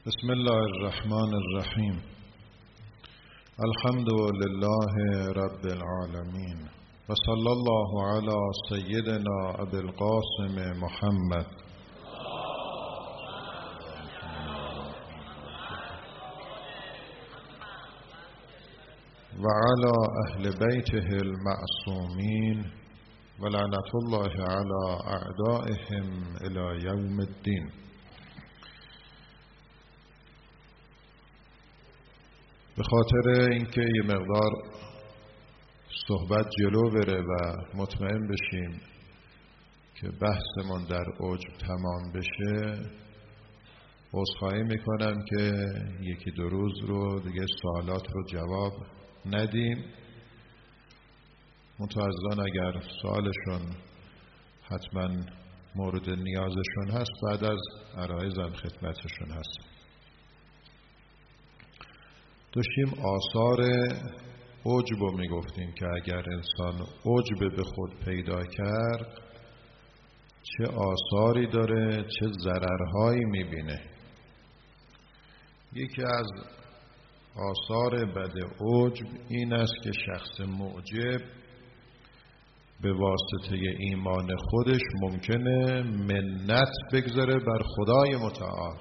بسم الله الرحمن الرحیم. الحمد لله رب العالمین و صلی الله علی سیدنا ابی القاسم محمد و علی اهل بیته المعصومین و لعنت الله علی اعدائهم الی یوم الدین. به خاطر اینکه یه مقدار صحبت جلو بره و مطمئن بشیم که بحثمون در عجب تمام بشه، عذرخواهی میکنم که یکی دو روز رو دیگه سوالات رو جواب ندیم. متأسفانه اگر سوالشون حتما مورد نیازشون هست، بعد از عرایزم خدمتشون هست. داشتیم آثار عجب رو میگفتیم که اگر انسان عجب به خود پیدا کرد چه آثاری داره، چه ضررهایی میبینه. یکی از آثار بد عجب این است که شخص معجب به واسطه ایمان خودش ممکنه منت بگذاره بر خدای متعال.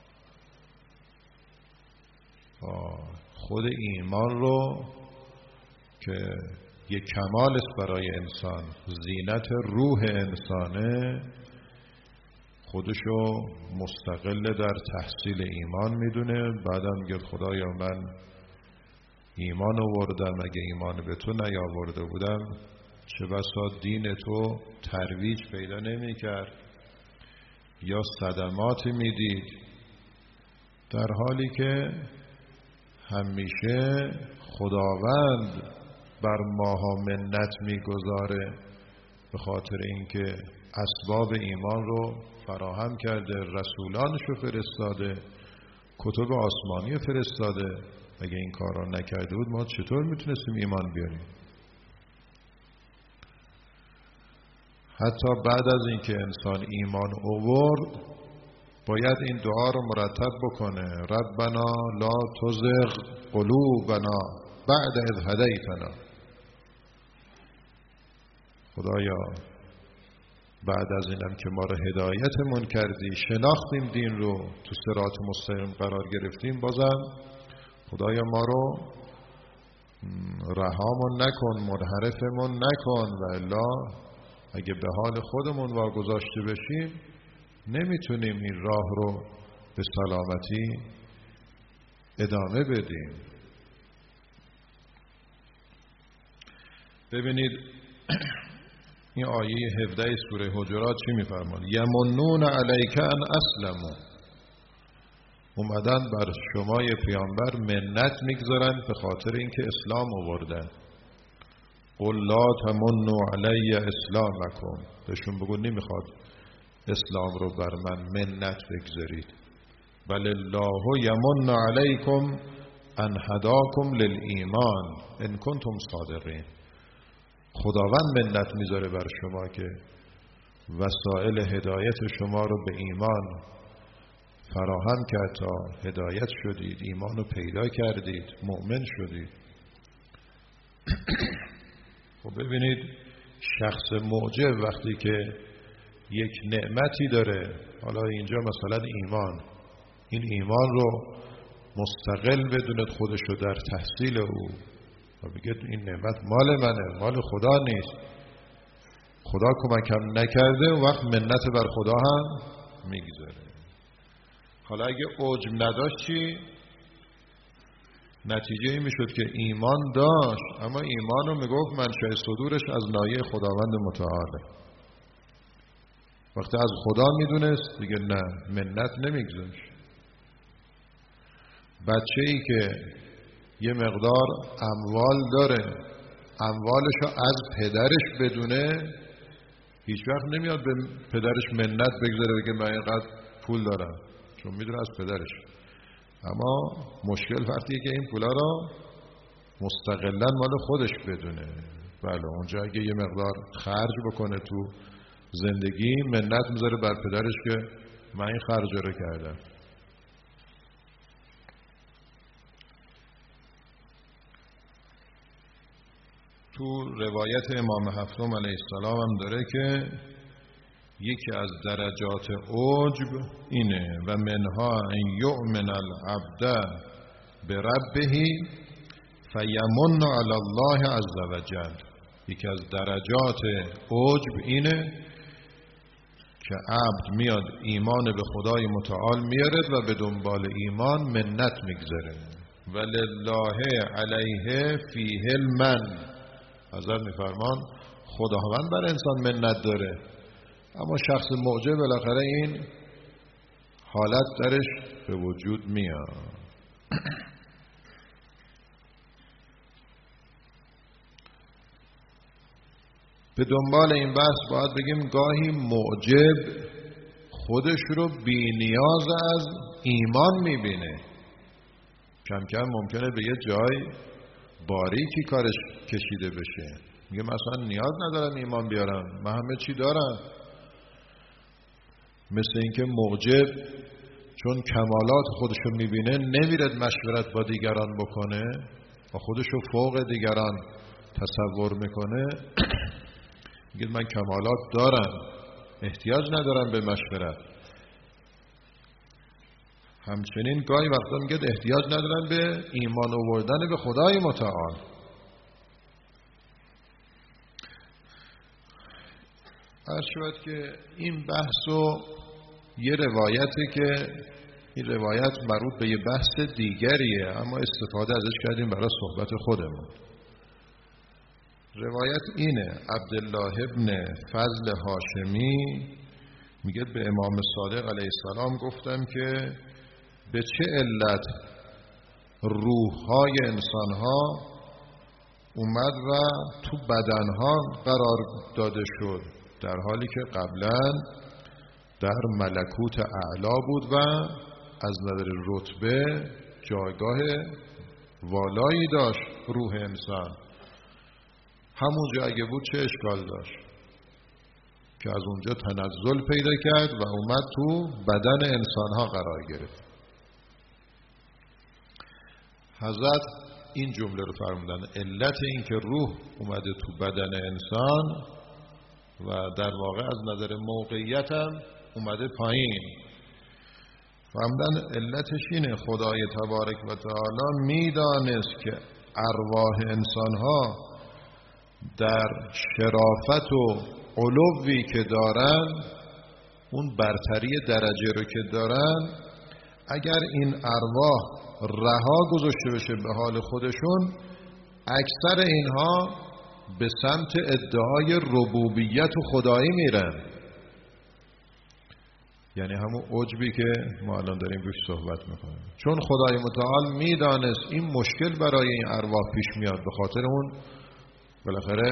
خود ایمان رو که یک کمال است برای انسان، زینت روح انسانه، خودشو مستقل در تحصیل ایمان میدونه. بعدم میگه خدایا من ایمان آوردم، اگه ایمان به تو نیاورده بودم چه بسا دین تو ترویج پیدا نمی کرد یا صدماتی میدید، در حالی که همیشه خداوند بر ماها منت میگذاره به خاطر اینکه اسباب ایمان رو فراهم کرده، رسولانش رو فرستاده، کتب آسمانی فرستاده. اگه این کار رو نکرده بود ما چطور میتونستیم ایمان بیاریم؟ حتی بعد از اینکه انسان ایمان آورد باید این دعا رو مرتب بکنه: ربنا لا تزغ قلوبنا بعد اذ هدیتنا. خدایا بعد از اینم که ما رو هدایتمون کردی، شناختیم دین رو، تو صراط مستقیم قرار گرفتیم، بازم خدایا ما رو رهامون نکن، منحرفمون نکن، و الا اگه به حال خودمون واگذاشته بشیم نمیتونیم این راه رو به سلامتی ادامه بدیم. ببینید این آیه 17 سوره حجرات چی میفرماد؟ یمنون علیک ان اسلموا. اومدن بر شمای پیامبر منت میگذارن به خاطر اینکه اسلام آوردن. قل لا تمنوا علی اسلامکم. بهشون بگو نمیخواد اسلام رو بر من منت بگذارید، بل الله یمن علیکم ان هداکم للایمان ان کنتم صادقین. خداوند منت میذاره بر شما که وسایل هدایت شما رو به ایمان فراهم کرد تا هدایت شدید، ایمان رو پیدا کردید، مؤمن شدید. خب ببینید شخص معجب وقتی که یک نعمتی داره، حالا اینجا مثلا ایمان، این ایمان رو مستقل بدوند خودش رو در تحصیل او و بگه این نعمت مال منه، مال خدا نیست، خدا کمکم نکرده، و وقت منت بر خدا هم میگذاره. حالا اگه عجب نداشت چی؟ نتیجه این میشد که ایمان داشت اما ایمان رو میگفت منشأ صدورش از نایه خداوند متعاله. وقتی از خدا میدونست دیگه نه، منت نمیگذاشت. بچه ای که یه مقدار اموال داره، اموالش رو از پدرش بدونه، هیچ وقت نمیاد به پدرش منت بگذاره بگه من اینقدر پول دارم، چون میدونه از پدرش. اما مشکل وقتیه که این پولا رو مستقلا مال خودش بدونه. بله اونجا اگه یه مقدار خرج بکنه تو زندگی، منت میذاره بر پدرش که من این خرج رو کردم. تو روایت امام هفتم علیه السلام هم داره که یکی از درجات عجب اینه و منها ان یؤمن العبد بربه فیمن علی الله عز وجل. یکی از درجات عجب اینه که عبد میاد ایمان به خدای متعال میارد و به دنبال ایمان منت میگذاره. ولله علیه فیه المن. حضرت میفرمان خداوند بر انسان منت داره، اما شخص معجب بالاخره این حالت درش به وجود میاد. به دنبال این بحث باید بگیم گاهی معجب خودش رو بی نیاز از ایمان میبینه. کم کم ممکنه به یه جای باریکی کارش کشیده بشه، میگه مثلا نیاز ندارم ایمان بیارم، من همه چی دارم. مثل اینکه معجب چون کمالات خودشو میبینه نمیرد مشورت با دیگران بکنه و خودشو فوق دیگران تصور میکنه، میگه من کمالات دارم، احتیاج ندارم به مشورت. همچنین گاهی وقتا میگه احتیاج ندارم به ایمان آوردن به خدای متعال. عرض شود که این بحثو یه روایتی که این روایت مربوط به یه بحث دیگریه، اما استفاده ازش کردیم برای صحبت خودمون. روایت اینه: عبدالله ابن فضل هاشمی میگه به امام صادق علیه السلام گفتم که به چه علت روح‌های انسان‌ها اومد و تو بدن‌ها قرار داده شد، در حالی که قبلا در ملکوت اعلا بود و از نظر رتبه جایگاه والایی داشت. روح انسان همونجا اگه بود چه اشکال داشت که از اونجا تنزل پیدا کرد و اومد تو بدن انسان‌ها قرار گرفت. حضرت این جمله رو فرمودن: علت این که روح اومده تو بدن انسان و در واقع از نظر موقعیت هم اومده پایین، فرمودن علتش اینه خدای تبارک و تعالی میدانست که ارواح انسان‌ها در شرافت و علوی که دارن، اون برتری درجه رو که دارن، اگر این ارواح رها گذاشته بشه به حال خودشون، اکثر اینها به سمت ادعای ربوبیت و خدایی میرن. یعنی همون عجبی که ما الان داریم روش صحبت میکنیم. چون خدای متعال میدانست این مشکل برای این ارواح پیش میاد، به خاطر اون بالاخره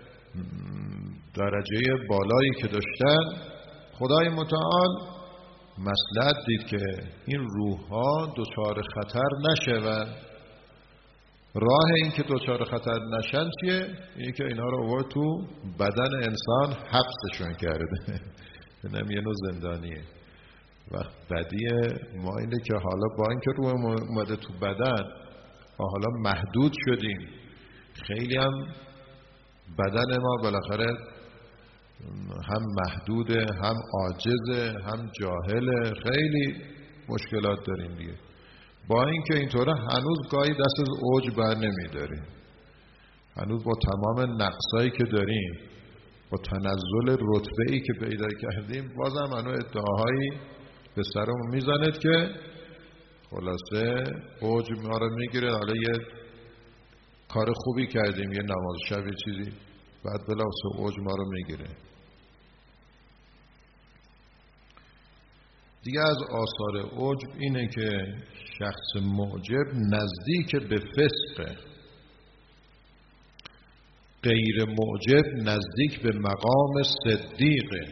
درجه بالایی که داشتن، خدای متعال مصلحت دید که این روح‌ها دچار خطر نشوند. راه این که دچار خطر نشن چیه؟ اینه که اینا رو آورد تو بدن انسان حبسشون کرده. اینم یه نوع زندانیه. و بدیه ما اینه که حالا با اینکه روح اومده تو بدن و حالا محدود شدیم، خیلی هم بدن ما بالاخره هم محدوده، هم عاجزه، هم جاهله، خیلی مشکلات داریم دیگه. با اینکه اینطوره هنوز گاهی دست از اوج بر نمیداریم، هنوز با تمام نقصایی که داریم، با تنزل رتبه‌ای که پیدا کردیم، بازم هنوز ادعاهایی به سرمون میزند که خلاصه اوج ما رو میگیره. حالا یه کار خوبی کردیم، یه نماز شب یه چیزی، بعد بلافاصله اوج ما رو میگیره. دیگه از آثار عجب اینه که شخص معجب نزدیک به فسقه، غیر معجب نزدیک به مقام صدیقه.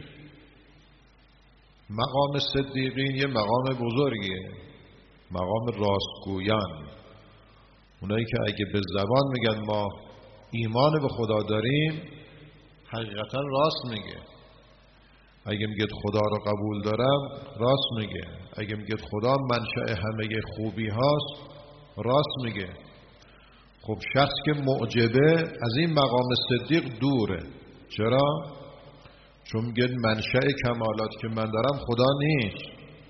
مقام صدیقین یه مقام بزرگیه، مقام راستگویان، اونایی که اگه به زبان میگن ما ایمان به خدا داریم، حقیقتا راست میگه. اگه میگه خدا رو قبول دارم، راست میگه. اگه میگه خدا منشأ همه خوبی هاست، راست میگه. خب شخص که معجبه از این مقام صدیق دوره. چرا؟ چون میگه منشأ کمالات که من دارم خدا نیست،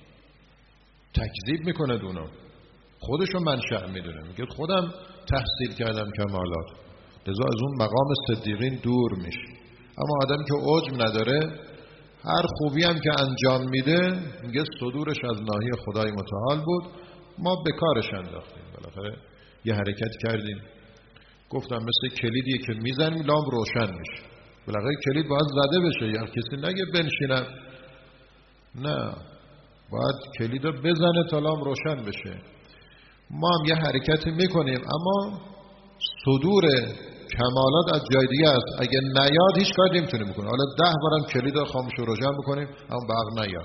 تکذیب میکنه اونو، خودشو منشأ میدونه، میگه خودم تحصیل کردم کمالات، لذا از اون مقام صدیقین دور میشه. اما آدم که عجب نداره، هر خوبی هم که انجام میده میگه صدورش از ناحیه خدای متعال بود، ما به کارش انداختیم، بالاخره یه حرکت کردیم. گفتم مثل کلیدیه که میزنیم لامپ روشن میشه، بالاخره کلید باید زده بشه، یا کسی نگه بنشینم، نه، باید کلیدو بزنه تا لامپ روشن بشه. ما هم یه حرکتی میکنیم، اما صدور کمالات از جای دیگه است. اگه نیاد هیچ کاری نمیتونیم بکنیم. حالا 10 بارم کلیدو خاموش و روشن بکنیم اما برق نیاد،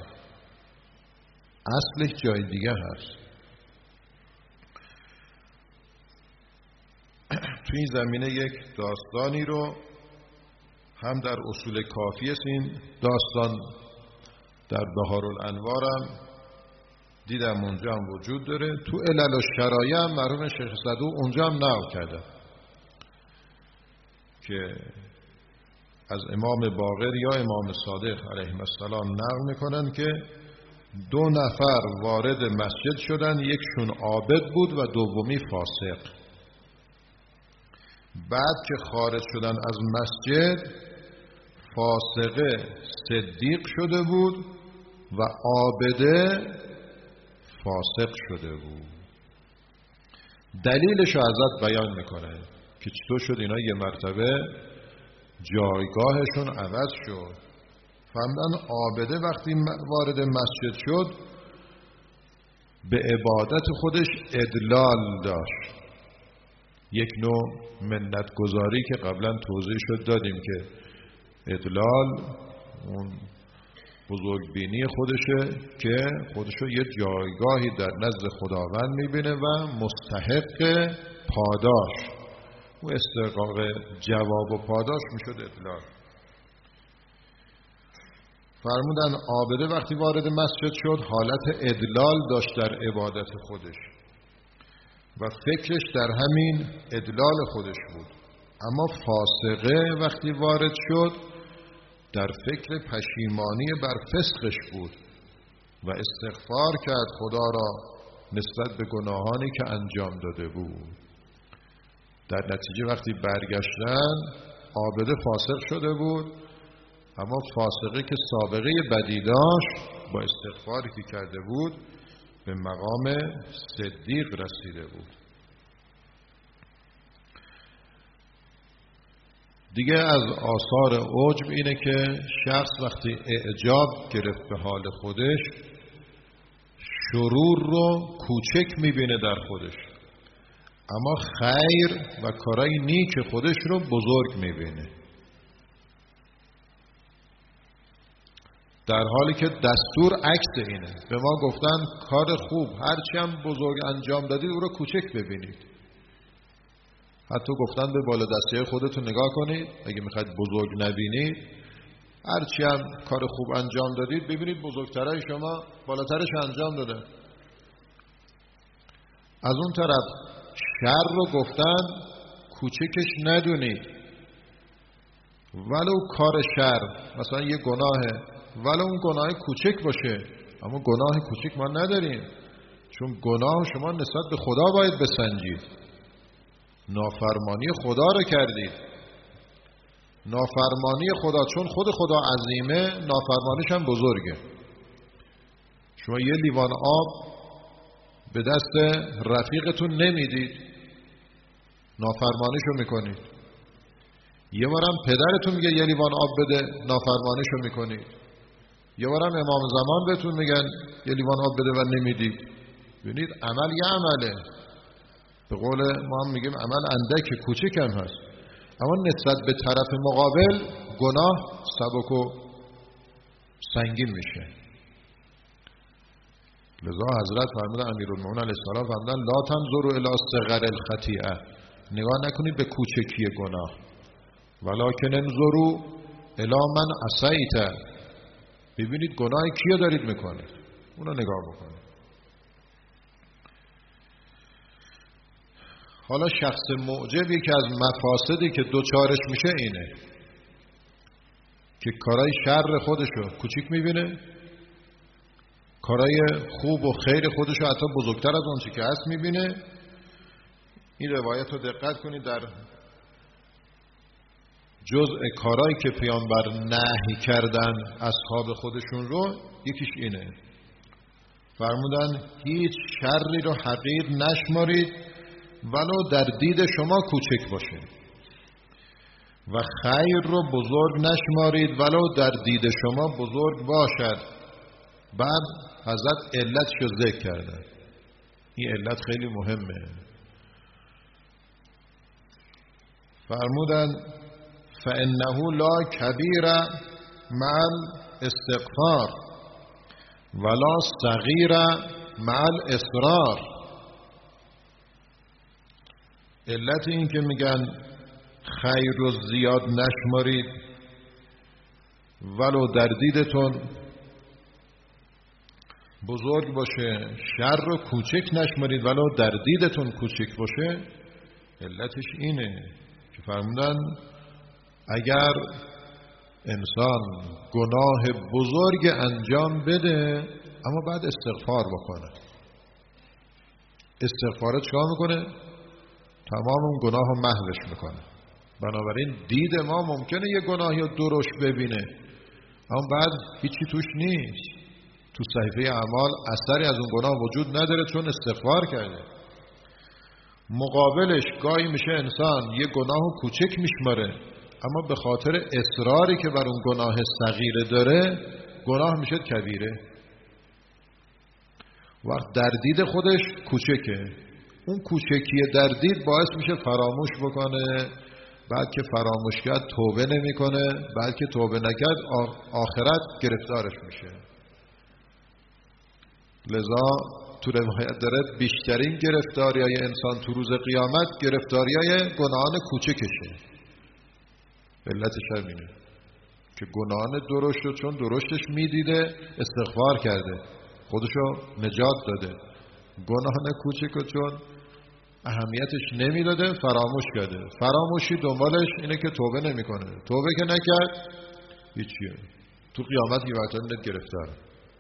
اصلش جای دیگه هست. تو این زمینه یک داستانی رو هم در اصول کافی است، این داستان در بهارالانوارم دیدم اونجا هم وجود داره، تو علل و شرایع هم مرحوم شیخ صدوق اونجا هم نقل کرده که از امام باقر یا امام صادق علیه السلام نقل میکنن که 2 نفر وارد مسجد شدن، یکشون عابد بود و دومی فاسق. بعد که خارج شدن از مسجد، فاسقه صدیق شده بود و عابده فاسق شده بود. دلیلش رو ازت بیان میکنه که چطور شد اینا یه مرتبه جایگاهشون عوض شد. فهمدن عابده وقتی وارد مسجد شد به عبادت خودش ادلال داشت، یک نوع منت گذاری که قبلا توضیح شد دادیم که ادلال اون بزرگبینی خودشه که خودشو یه جایگاهی در نزد خداوند میبینه و مستحق پاداش، و استحقاق جواب و پاداش میشد ادلال. فرمودن عابده وقتی وارد مسجد شد حالت ادلال داشت در عبادت خودش و فکرش در همین ادلال خودش بود. اما فاسقه وقتی وارد شد در فکر پشیمانی بر فسقش بود و استغفار کرد خدا را نسبت به گناهانی که انجام داده بود. در نتیجه وقتی برگشتن عابده فاسق شده بود، اما فاسقه که سابقه بدی داشت با استغفاری که کرده بود به مقام صدیق رسیده بود. دیگه از آثار عجب اینه که شخص وقتی اعجاب گرفت به حال خودش، شرور رو کوچک میبینه در خودش، اما خیر و کارهای نیک خودش رو بزرگ میبینه، در حالی که دستور عکس اینه. به ما گفتن کار خوب هرچی هم بزرگ انجام دادید او رو کوچک ببینید. حتی گفتن به بالا دستی خودتون نگاه کنید، اگه میخواید بزرگ نبینید هرچی هم کار خوب انجام دادید ببینید بزرگترهای شما بالاترش انجام داده. از اون طرف شر رو گفتن کوچکش ندونید، ولو کار شر مثلا یه گناهه، ولو اون گناه کوچک باشه، اما گناه کوچک ما نداریم، چون گناه شما نسبت به خدا باید بسنجید. نافرمانی خدا رو کردید، نافرمانی خدا، چون خود خدا عظیمه نافرمانیش هم بزرگه. شما یه لیوان آب به دست رفیقتون نمیدید، نافرمانیشو میکنید. یه بارم پدرتون میگه یه لیوان آب بده، نافرمانیشو میکنید. یه بارم امام زمان بهتون میگن یه لیوان آب بده و نمیدید. ببینید عمل یه عمله، به قول ما هم میگیم عمل اندک کوچک هم هست، اما نسبت به طرف مقابل گناه سبک و سنگین میشه. لذا حضرت فرمودن، امیرالمومنین علیه السلام فرمودن لا تنظروا الی صغر الخطیئه، نگاه نکنید به کوچکی گناه، ولکن انظروا الی من عصیت، ببینید گناه کیو دارید میکنید، اونو نگاه بکنید. حالا شخص معجب یکی از مفاسدی که دوچارش میشه اینه که کارای شر خودشو کوچیک میبینه، کارای خوب و خیر خودشو حتی بزرگتر از اون چی که هست میبینه. این روایت رو دقت کنید، در جزء کارهایی که پیامبر نهی کردن اصحاب خودشون رو یکیش اینه، فرمودن هیچ شری رو حقیر نشمارید ولو در دید شما کوچک باشه و خیر رو بزرگ نشمارید ولو در دید شما بزرگ باشد. بعد حضرت علتش رو ذکر کردن. این علت خیلی مهمه. فرمودن فإنه لا کبیر مع الاستغفار ولا صغیر مع الاصرار. علت این که میگن خیر رو زیاد نشمارید ولو در دیدتون بزرگ باشه، شر رو کوچک نشمارید ولو در دیدتون کوچک باشه، علتش اینه که فرمودن اگر انسان گناه بزرگ انجام بده اما بعد استغفار بکنه، استغفار چیکار میکنه؟ تمام اون گناه رو محوش میکنه. بنابراین دید ما ممکنه یه گناهی رو درشت ببینه اما بعد هیچی توش نیست، تو صحیفه اعمال اثری از اون گناه وجود نداره چون استغفار کرده. مقابلش گاهی میشه انسان یه گناه کوچک میشماره اما به خاطر اصراری که بر اون گناه صغیره داره گناه میشه کبیره. وقت در دید خودش کوچکه، اون کوچکی در دید باعث میشه فراموش بکنه، بعد که فراموش کرد توبه نمیکنه، بعد که توبه نکرد آخرت گرفتارش میشه. لذا تو روایت داره بیشترین گرفتاریای انسان تو روز قیامت گرفتاریای گناهان کوچکشه. علتش همینه که گناهان درشت رو چون درشتش میدیده استغفار کرده، خودشو نجات داده. گناهان کوچک رو چون اهمیتش نمیداده فراموش کرده. فراموشی دنبالش اینه که توبه نمیکنه، توبه که نکرد هیچیه، تو قیامت یه گرفتاره.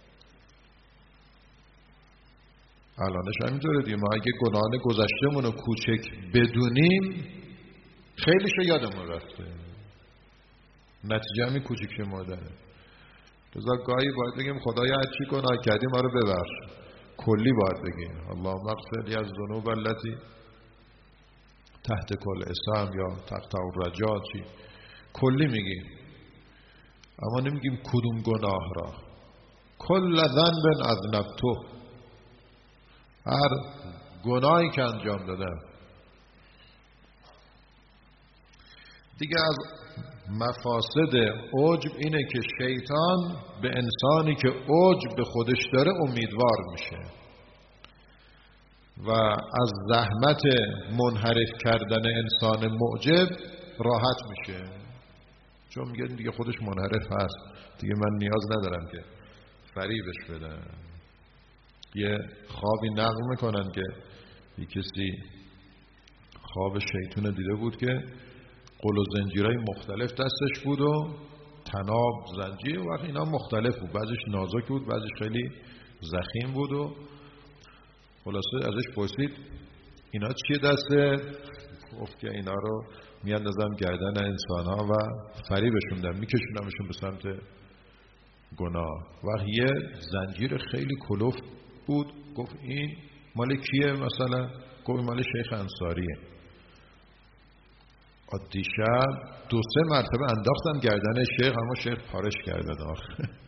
الانش همینطوره دیگه. ما اگه گناهان گذشتهمون رو کوچک بدونیم خیلیشو یادمون رفته، نتیجه همین کوچک مادره. لذا گاهی باید بگیم خدایا هر چی گناه کردیم ما رو ببخش، کلی باید بگیم اللهم اغفر لی الذنوب التي تحت کل اسم یا تحت الرجال، چی کلی میگیم اما نمیگیم کدوم گناه را. کل ذنب اذنبته، هر گناهی که انجام دادم. دیگه از مفاسد عجب اینه که شیطان به انسانی که عجب به خودش داره امیدوار میشه و از زحمت منحرف کردن انسان معجب راحت میشه، چون میگه دیگه خودش منحرف هست، دیگه من نیاز ندارم که فریبش بدم. یه خوابی نقل میکنن که یه کسی خواب شیطان دیده بود که قل و زنجیرهای مختلف دستش بود و طناب زنجیر و اینا مختلف بود، بعضیش نازک بود بعضیش خیلی ضخیم بود و خلاصه ازش پرسید اینا چیه دسته؟ گفت که اینا رو میاندازم گردن انسان ها و فریبشون دم میکشونمشون به سمت گناه. و یه زنجیر خیلی کلوف بود، گفت این مال کیه مثلا؟ گفت مال شیخ انصاریه. دیشب 2-3 مرتبه انداختن گردن شیخ اما شیخ پارش کرده داخل.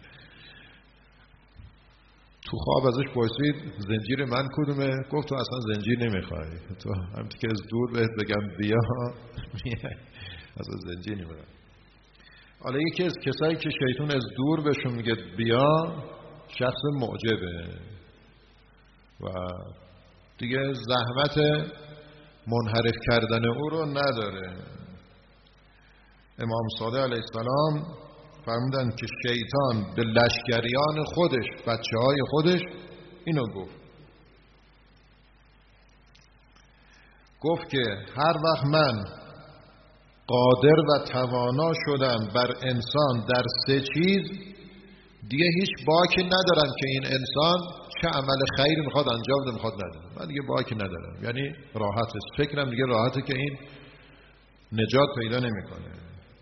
تو خواب ازش پرسید زنجیر من کدومه؟ گفت تو اصلا زنجیر نمیخوای، تو همینطور که از دور بهت بگم بیا میای، اصلا زنجیر نمیخوای. حالا یکی از کسایی که شیطان از دور بهشون میگه بیا شخص معجبه و دیگه زحمت منحرف کردن او رو نداره. امام صادق علیه السلام فرمودن که شیطان به لشکریان خودش، بچه های خودش اینو گفت گفت که هر وقت من قادر و توانا شدم بر انسان در 3 چیز، دیگه هیچ باکی ندارم که این انسان چه عمل خیری میخواد انجام بده میخواد نده. من دیگه باکی ندارم، یعنی راحت است. فکرم دیگه راحته که این نجات پیدا نمیکنه.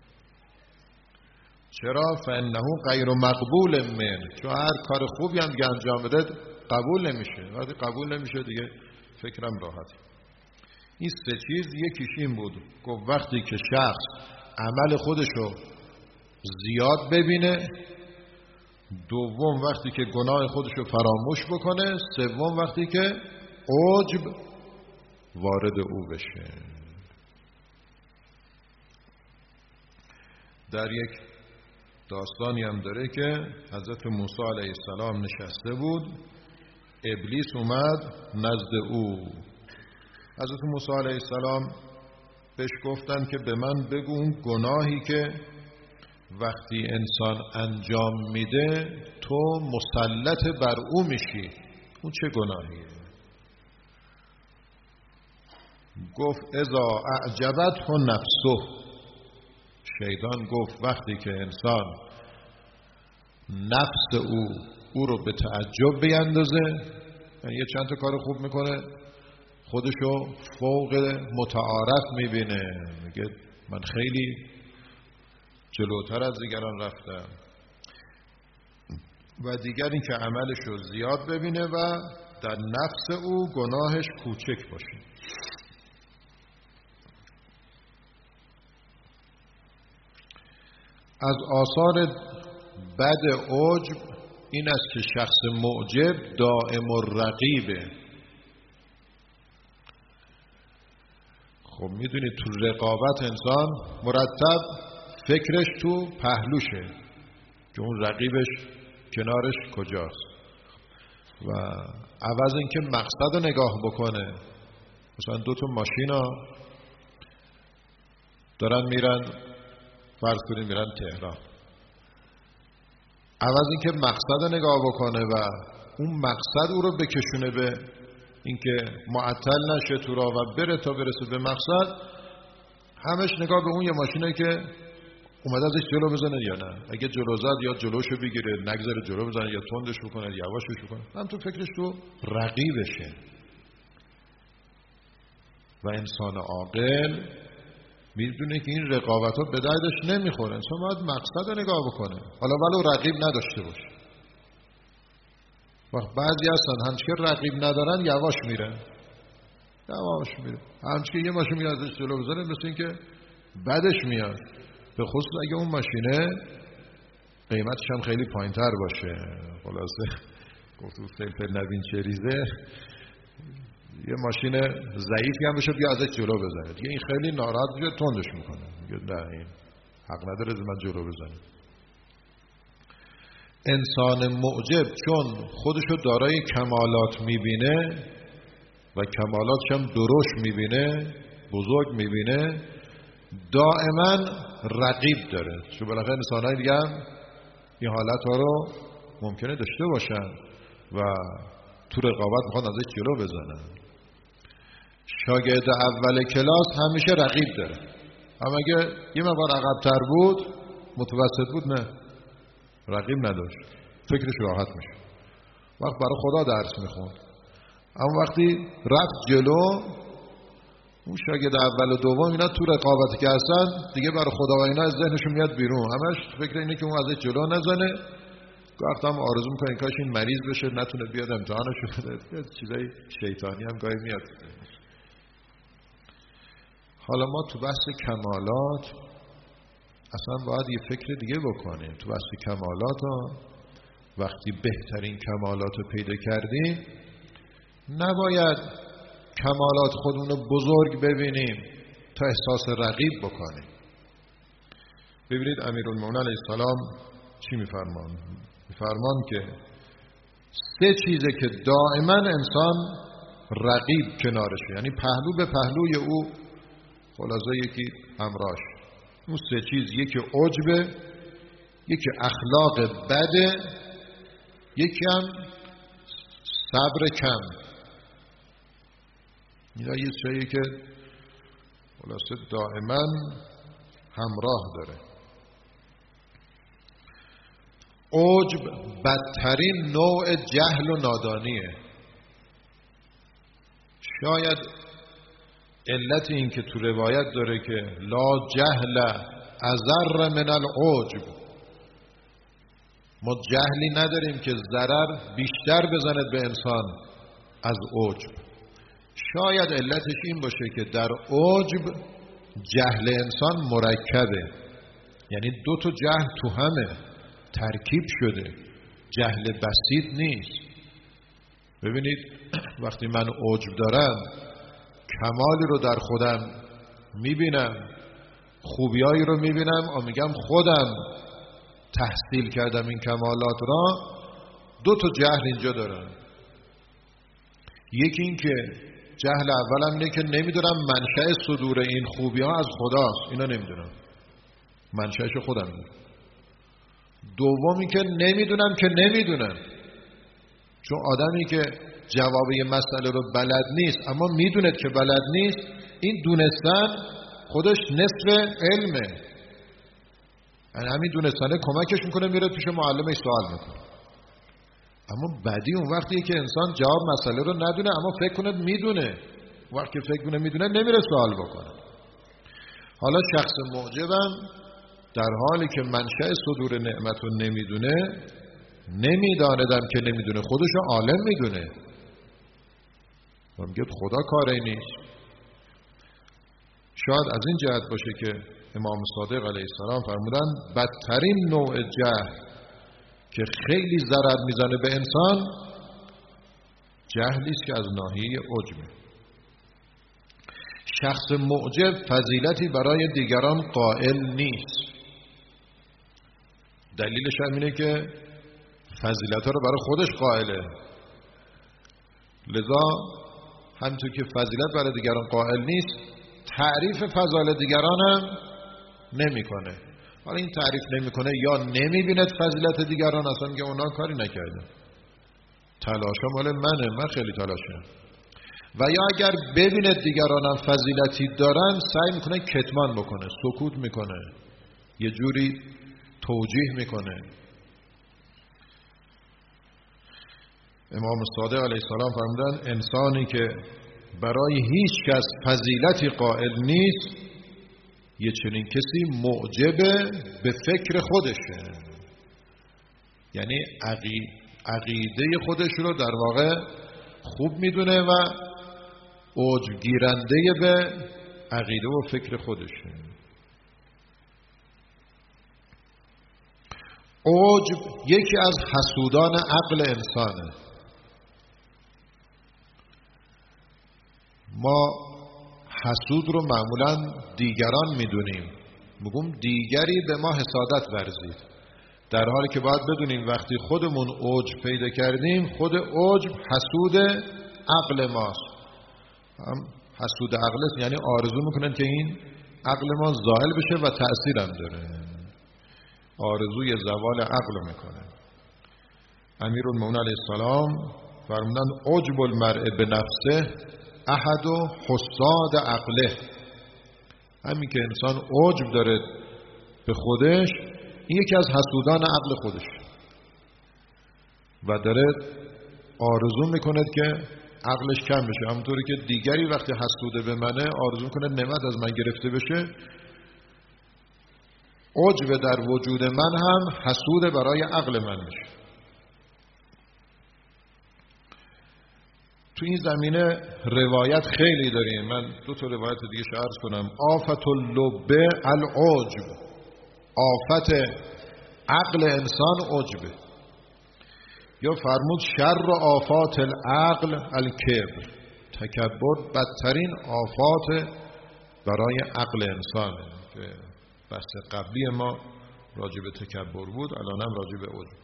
چرا؟ فانه غیر مقبول من، چون هر کار خوبی هم دیگه انجام بده قبول نمیشه. وقتی قبول نمیشه دیگه فکرم راحته. این 3 چیز یکیش این بود، گفت وقتی که شخص عمل خودشو زیاد ببینه، دوم وقتی که گناه خودشو فراموش بکنه، سوم وقتی که عجب وارد او بشه. در یک داستانی هم داره که حضرت موسی علیه السلام نشسته بود، ابلیس اومد نزد او. حضرت موسی علیه السلام بهش گفتن که به من بگو اون گناهی که وقتی انسان انجام میده تو مسلط بر او میشی، اون چه گناهیه؟ گفت اذا اعجبته نفسه. شیطان گفت وقتی که انسان نفس او رو به تعجب بیندازه، یعنی یه چند تا کار خوب میکنه خودشو فوق متعارف میبینه، میگه من خیلی جلوتر از دیگران رفتم، و دیگری که عملشو زیاد ببینه و در نفس او گناهش کوچک باشه. از آثار بد عجب این است که شخص معجب دائم الرقیبه. خب میدونید تو رقابت انسان مرتب فکرش تو پهلوشه که اون رقیبش کنارش کجاست، و عوض اینکه مقصد رو نگاه بکنه، مثلا 2 تا ماشینا دارن میرن، فرض کنیم میرن تهران، عوض اینکه مقصد رو نگاه بکنه و اون مقصد او رو بکشونه به اینکه معطل نشه تو راه و بره تا برسه به مقصد، همش نگاه به اون یه ماشینه که اومده ازش جلو بزنه یا نه، اگه جلو زد یا جلوشو بگیره، نگذاره جلو بزنه یا تندش بکنه، یواشش بکنه، هم تو فکرش تو رقیبشه. و انسان عاقل میدونه که این رقابت‌ها به دردش نمیخوره، انسان باید مقصد رو نگاه بکنه، حالا ولو رقیب نداشته باشه. وقت بعضی هستن همچه که رقیب ندارن یواش میره، همچه که یه ماشین میاد ازش جلو بزنه مثل این که بدش میاد، به خصوص اگه اون ماشینه قیمتش هم خیلی پایین تر باشه. خلاصه گفتو فلفل نبین چه ریزه، یه ماشین ضعیفی هم بشه بیا ازش جلو بزنه، دیگه این خیلی ناراحت میشه، تندش میکنه، میگه نه این حق نداره از من جلو بزنه. انسان معجب چون خودشو دارای کمالات میبینه و کمالاتش هم درشت میبینه، بزرگ میبینه، دائما رقیب داره. چون بالاخره انسان‌های دیگه هم این حالت‌ها رو ممکنه داشته باشن و تو رقابت میخوان ازش جلو بزنن. شاگرد اول کلاس همیشه رقیب داره، اما اگه یه مقدار عقب‌تر بود، متوسط بود، نه رقیب نداشت، فکرش راحت میشه، وقت برای خدا درس میخوند. اما وقتی رفت جلو، اون شاگرد اول و دوم اینا تو رقابتی که هستن دیگه برای خدا و اینا از ذهنشون میاد بیرون، همش فکر اینه که اون ازش جلو نزنه. وقتی هم آرزو میکنه کاش این مریض بشه نتونه بیاد امتحانشو بده، چیزای شیطانی هم گاهی میاد. حالا ما تو بحث کمالات اصلا باید یه فکر دیگه بکنیم. تو بحث کمالات وقتی بهترین کمالات رو پیدا کردیم، نباید کمالات خودمون رو بزرگ ببینیم تا احساس رقیب بکنیم. ببینید امیرالمومنین علیه السلام چی میفرمان؟ میفرمان که 3 چیزه که دائما انسان رقیب کنارشه، یعنی پهلو به پهلوی او خلاصه یکی همراهش. اون 3 چیز، یکی عجبه، یکی اخلاق بده، یکی هم صبر کم. اینا یه چیزی که خلاصه دائما همراه داره. عجب بدترین نوع جهل و نادانیه. شاید علت این که تو روایت داره که لا جهل اضر من العجب، ما جهلی نداریم که ضرر بیشتر بزند به انسان از عجب. شاید علتش این باشه که در عجب جهل انسان مرکبه، یعنی دو تا جهل تو همه ترکیب شده، جهل بسیط نیست. ببینید وقتی من عجب دارم، کمالی رو در خودم میبینم، خوبیایی رو میبینم و میگم خودم تحصیل کردم این کمالات را. دو تا جهل اینجا دارم. یکی این که جهل اولم اینه که نمیدونم منشأ صدور این خوبی ها از خداست، اینا نمیدونم، منشأش خودم میدونم. دومی که نمیدونم که نمیدونم، چون آدمی که جواب یه مسئله رو بلد نیست اما میدوند که بلد نیست، این دونستن خودش نصف علمه. یعنی همین دونستنه کمکش میکنه میره پیش معلمش سوال میکنه. اما بدی اون وقتیه که انسان جواب مسئله رو ندونه اما فکر کنه میدونه. وقتی فکر کنه میدونه نمیره سوال بکنه. حالا شخص معجبم در حالی که منشأ صدور نعمت رو نمیدونه، نمیداندم که نمیدونه، خودشو عالم میدونه و میگه خدا کاری نیست. شاید از این جهت باشه که امام صادق علیه السلام فرمودن بدترین نوع جهل که خیلی ضرر میزنه به انسان، جهلی است که از ناحیه عجبه. شخص معجب فضیلتی برای دیگران قائل نیست. دلیلش هم اینه که فضیلت‌ها رو برای خودش قائله. لذا همونطور که فضیلت برای دیگران قائل نیست، تعریف فضایل دیگران هم نمی‌کنه. حالا این تعریف نمی‌کنه یا نمی‌بیند فضیلت دیگران، اصلا میگه اونا کاری نکردن، تلاشا مال منه، من خیلی تلاشم. و یا اگر ببیند دیگران هم فضیلتی دارن، سعی میکنه کتمان بکنه، سکوت میکنه، یه جوری توجیه میکنه. امام صادق علیه السلام فرمودن انسانی که برای هیچ کس فضیلتی قائل نیست، یه چنین کسی معجب به فکر خودشه، یعنی عقیده خودش رو در واقع خوب میدونه و عجب گیرنده به عقیده و فکر خودشه. عجب یکی از حسودان عقل انسانه. ما حسود رو معمولا دیگران میدونیم، میگم دیگری به ما حسادت ورزید، در حالی که باید بدونیم وقتی خودمون عجب پیدا کردیم، خود عجب حسود عقل ماست. هم حسود عقل است، یعنی آرزو میکنن که این عقل ما زائل بشه و تأثیر هم داره، آرزوی زوال عقل میکنه. امیرالمومنین علیه السلام فرمودن عجب المرء به نفسه احد حساد عقله. همین که انسان عجب داره به خودش، این یکی از حسودان عقل خودش و داره آرزو میکنه که عقلش کم بشه. همونطوری که دیگری وقتی حسوده به منه آرزو میکنه نعمت از من گرفته بشه، عجب در وجود من هم حسود برای عقل من میشه. تو این زمینه روایت خیلی داریم. من دو تا روایت دیگه عرض کنم. آفت اللب العجب، آفت عقل انسان عجبه. یا فرمود شر آفات العقل الکبر، تکبر بدترین آفات برای عقل انسانه که بحث قبلی ما راجع به تکبر بود، الانم راجع به عجب.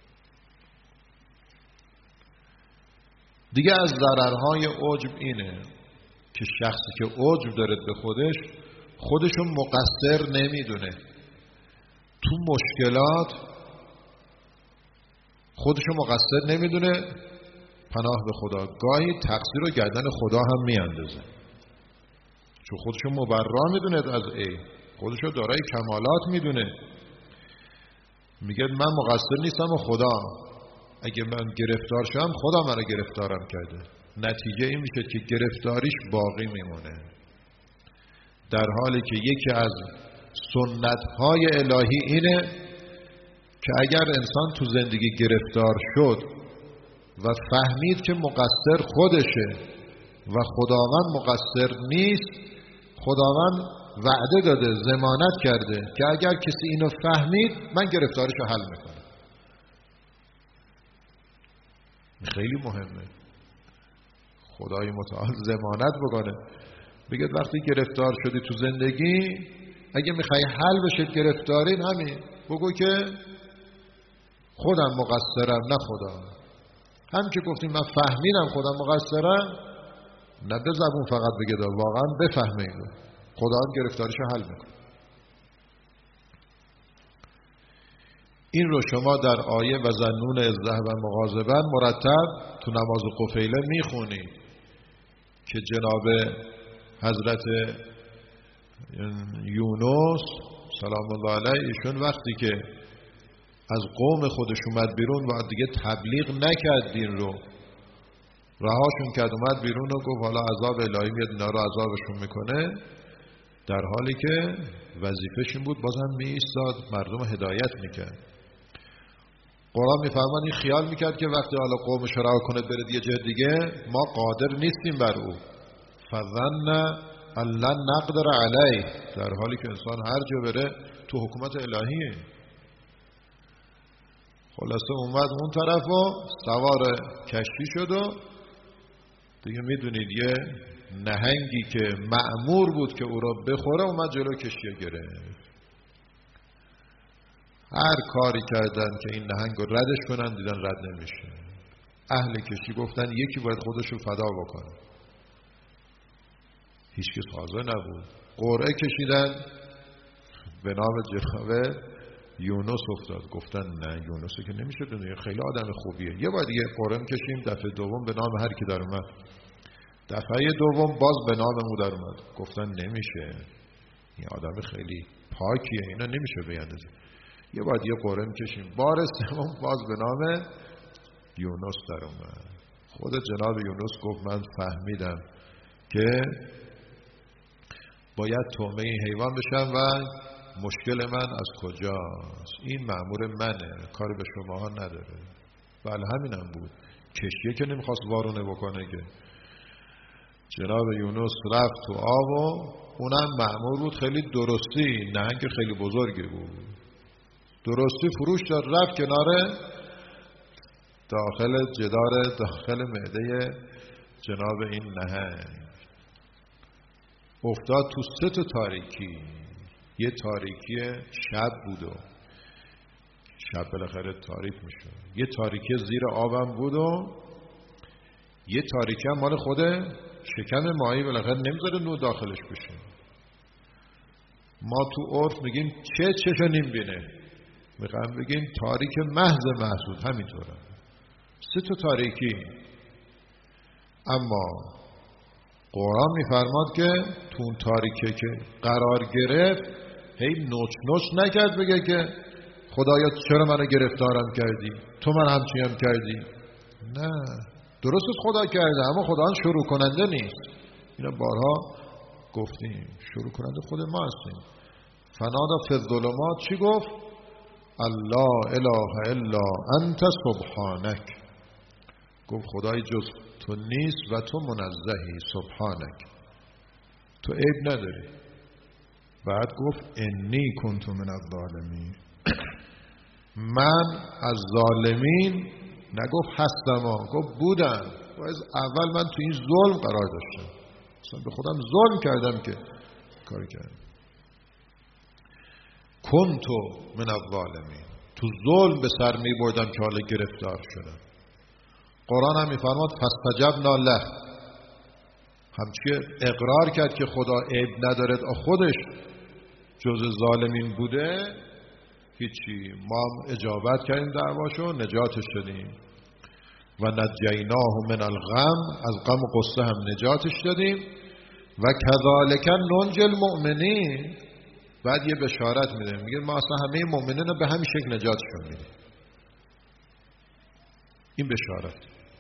دیگه از ضررهای عجب اینه که شخصی که عجب داره به خودشو مقصر نمیدونه، تو مشکلات خودشو مقصر نمیدونه، پناه به خدا. گاهی تقصیر رو گردن خدا هم میاندازه، چون خودشو مبرا میدونه از خودشو دارای کمالات میدونه. میگه من مقصر نیستم و خدا، اگه من گرفتار شدم خدا منو گرفتارم کرده. نتیجه این میشه که گرفتاریش باقی میمونه، در حالی که یکی از سنت‌های الهی اینه که اگر انسان تو زندگی گرفتار شد و فهمید که مقصر خودشه و خداوند مقصر نیست، خداوند وعده داده، ضمانت کرده که اگر کسی اینو فهمید من گرفتارشو حل میکنم. خیلی مهمه خدای متعال ضمانت بکنه، بگه وقتی گرفتار شدی تو زندگی، اگه میخوای حل بشه گرفتارین، همین بگو که خودم مقصرم نه خدا. هم که گفتیم من فهمیدم خودم مقصرم، نه به زبون فقط بگه دا، واقعا بفهمید خدا هم گرفتاریشو حل میکنه. این رو شما در آیه و ظنون اذ ذهب مغاضبا مرتب تو نماز قفیله میخونید که جناب حضرت یونس سلام الله علیه ایشون وقتی که از قوم خودش اومد بیرون و دیگه تبلیغ نکرد دین رو، رهاشون کرد، اومد بیرون و گفت حالا عذاب الهی میاد اینا رو عذابشون میکنه، در حالی که وظیفه‌ش این بود بازم می ایستاد مردم هدایت میکرد. قرآن میفرمان این خیال میکرد که وقتی حالا قومش رها کنه برید یه جای دیگه ما قادر نیستیم بر او، فظن ان لن نقدر علیه، در حالی که انسان هر جا بره تو حکومت الهیه. خلاصه اومد اون طرف و سوار کشتی شد و دیگه میدونید یه نهنگی که مأمور بود که او را بخوره اومد جلو کشتی گرفت. هر کاری کردن که این نهنگ رو ردش کنن دیدن رد نمیشه. اهل کشتی گفتن یکی باید خودشو فدا بکنه، هیچ کس حاضر نبود. قرعه کشیدن، به نام جناب یونس افتاد. گفتن نه یونسو که نمیشه دونه، خیلی آدم خوبیه، یه بار دیگه قرعه کشیم. دفعه دوم به نام هر کی در اومد، دفعه دوم باز به نام او در اومد. گفتن نمیشه، این آدم خیلی پاکیه، اینا نمیشه بیاندازه. یه بار دیگه قرعه کشیم، بار سوم باز به نام یونس در اومد. خود جناب یونس گفت من فهمیدم که باید طعمه این حیوان بشم و مشکل من از کجاست، این مأمور منه، کاری به شماها نداره. بله همینم بود، کشتیه که نمیخواست وارونه بکنه که. جناب یونس رفت تو آب و اونم مأمور بود، خیلی درستی، نهنگ خیلی بزرگی بود، درستی فروش داد، رفت کنار داخل جدار داخل معده جناب این نهنگ، افتاد تو سه تا تاریکی. یه تاریکی شب بود و شب بالاخره تاریک میشه، یه تاریکی زیر آبم بود و یه تاریکی هم مال خود شکم ماهی، بالاخره نمیذاره نور داخلش بشه. ما تو عرف میگیم چشو نمیبینه، میخوام بگیم تاریک محض محسود، همینطوره سه تا تاریکی. اما قرآن میفرماد که تو اون تاریکی که قرار گرفت هی نوچ نکرد بگه که خدایا چرا منو گرفتارم کردی، تو من همچنین کردی. نه، درستت خدا کرده، اما خدا شروع کننده نیست. اینا بارها گفتیم، شروع کننده خود ما هستیم. فنادا فی الظلمات چی گفت؟ الله اله الا انت سبحانک، گفت خدای جز تو نیست و تو منزهی، سبحانک، تو عیب نداری. بعد گفت انی کنت من الظالمین، من از ظالمین نگفت هستم، گفت بودم. و از اول من تو این ظلم قرار داشتم، اصلا به خودم ظلم کردم که کاری کردم. کنتو من الظالمین، تو ظلم به سر می بردم که حالا گرفتار شدم. قرآن هم میفرماد فاستجبنا له، همچی اقرار کرد که خدا عیب ندارد، خودش جز ظالمین بوده، هیچی، ما هم اجابت کردیم دعواشو، نجاتش شدیم. و نجیناه من الغم، از غم و غصه هم نجاتش دادیم. و کذالک ننجی المؤمنین، بعد یه بشارت میده، میگه ما اصلا همه مؤمنین رو به همین شکل نجاتشون میدیم. این بشارت.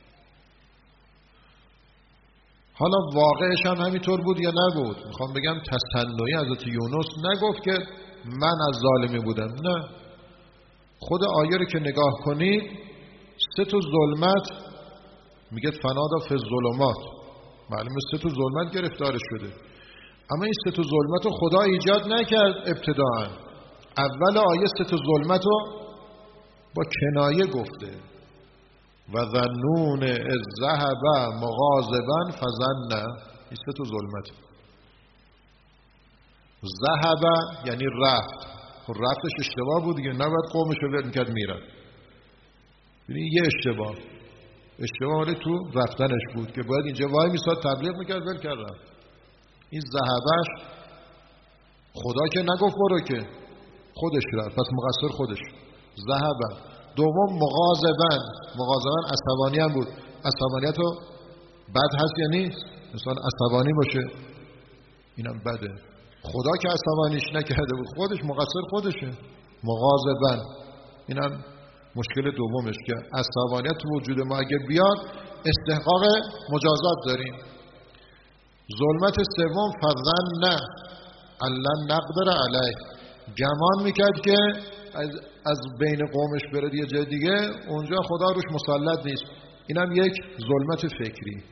حالا واقعش هم همینطور بود یا نبود؟ میخوام بگم تصنعی حضرت یونس نگفت که من از ظالمی بودم، نه. خود آیه رو که نگاه کنید، 3 ظلمت میگه فنادا فی الظلمات، معلومه 3 ظلمت گرفتار شده. اما این 3 ظلمت رو خدا ایجاد نکرد ابتداءً. اول آیه 3 ظلمت رو با کنایه گفته. و ظنون اذ ذهب مغاضبا فظن، این 3 ظلمت. ذهب یعنی رفت، خب رفتش اشتباه بود دیگه، نباید قومش رو ول میکرد میرن. ببینید یه اشتباه ولی تو رفتنش بود که باید اینجا وای میساد تبلیغ میکرد، ول کرد رفت. این ذهبش خدا که نگفت برو که، خودش رفت، پس مقصر خودش. ذهب. دوم مغاضبا عصبانی هم بود. عصبانیت رو بد هست یا نیست؟ انسان عصبانی باشه اینم بده. خدا که عصبانیش نکرده بود، خودش مقصر خودشه. مغاضبا اینم مشکل دومش که عصبانیت تو وجود ما اگه بیاد استحقاق مجازات داریم. ظلمت سوم فظن ان لن نقدر علیه، گمان میکرد که از بین قومش بره یه جای دیگه، اونجا خدا روش مسلط نیست. اینم یک ظلمت فکری.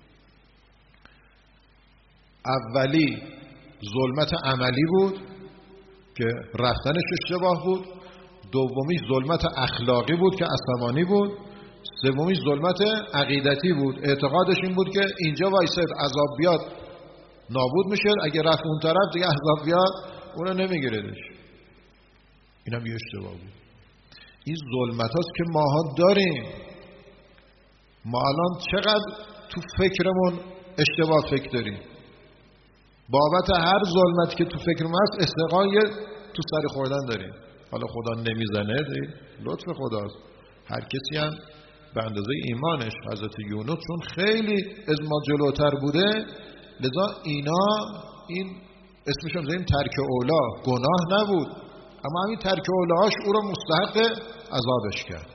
اولی ظلمت عملی بود که رفتنش اشتباه بود. دومی ظلمت اخلاقی بود که عصبانی بود. سومی ظلمت عقیدتی بود، اعتقادش این بود که اینجا وایساد عذاب بیاد نابود میشه، اگه رفت اون طرف دیگه عذاب بیاد اونو نمیگیردش. اینم یه اشتباه بود. این ظلمت هاست که ماها داریم. ما الان چقدر تو فکرمون اشتباه فکر داریم. بابت هر ظلمت که تو فکرمون هست استحقاق تو سر خوردن داریم. حالا خدا نمیزنه، لطف خداست. هر کسی هم به اندازه ایمانش. حضرت یونس چون خیلی از ما جلوتر بوده، لذا این اسمش هم زدیم ترک اولا، گناه نبود، اما همین ترک اولاهاش او رو مستحق عذابش کرد.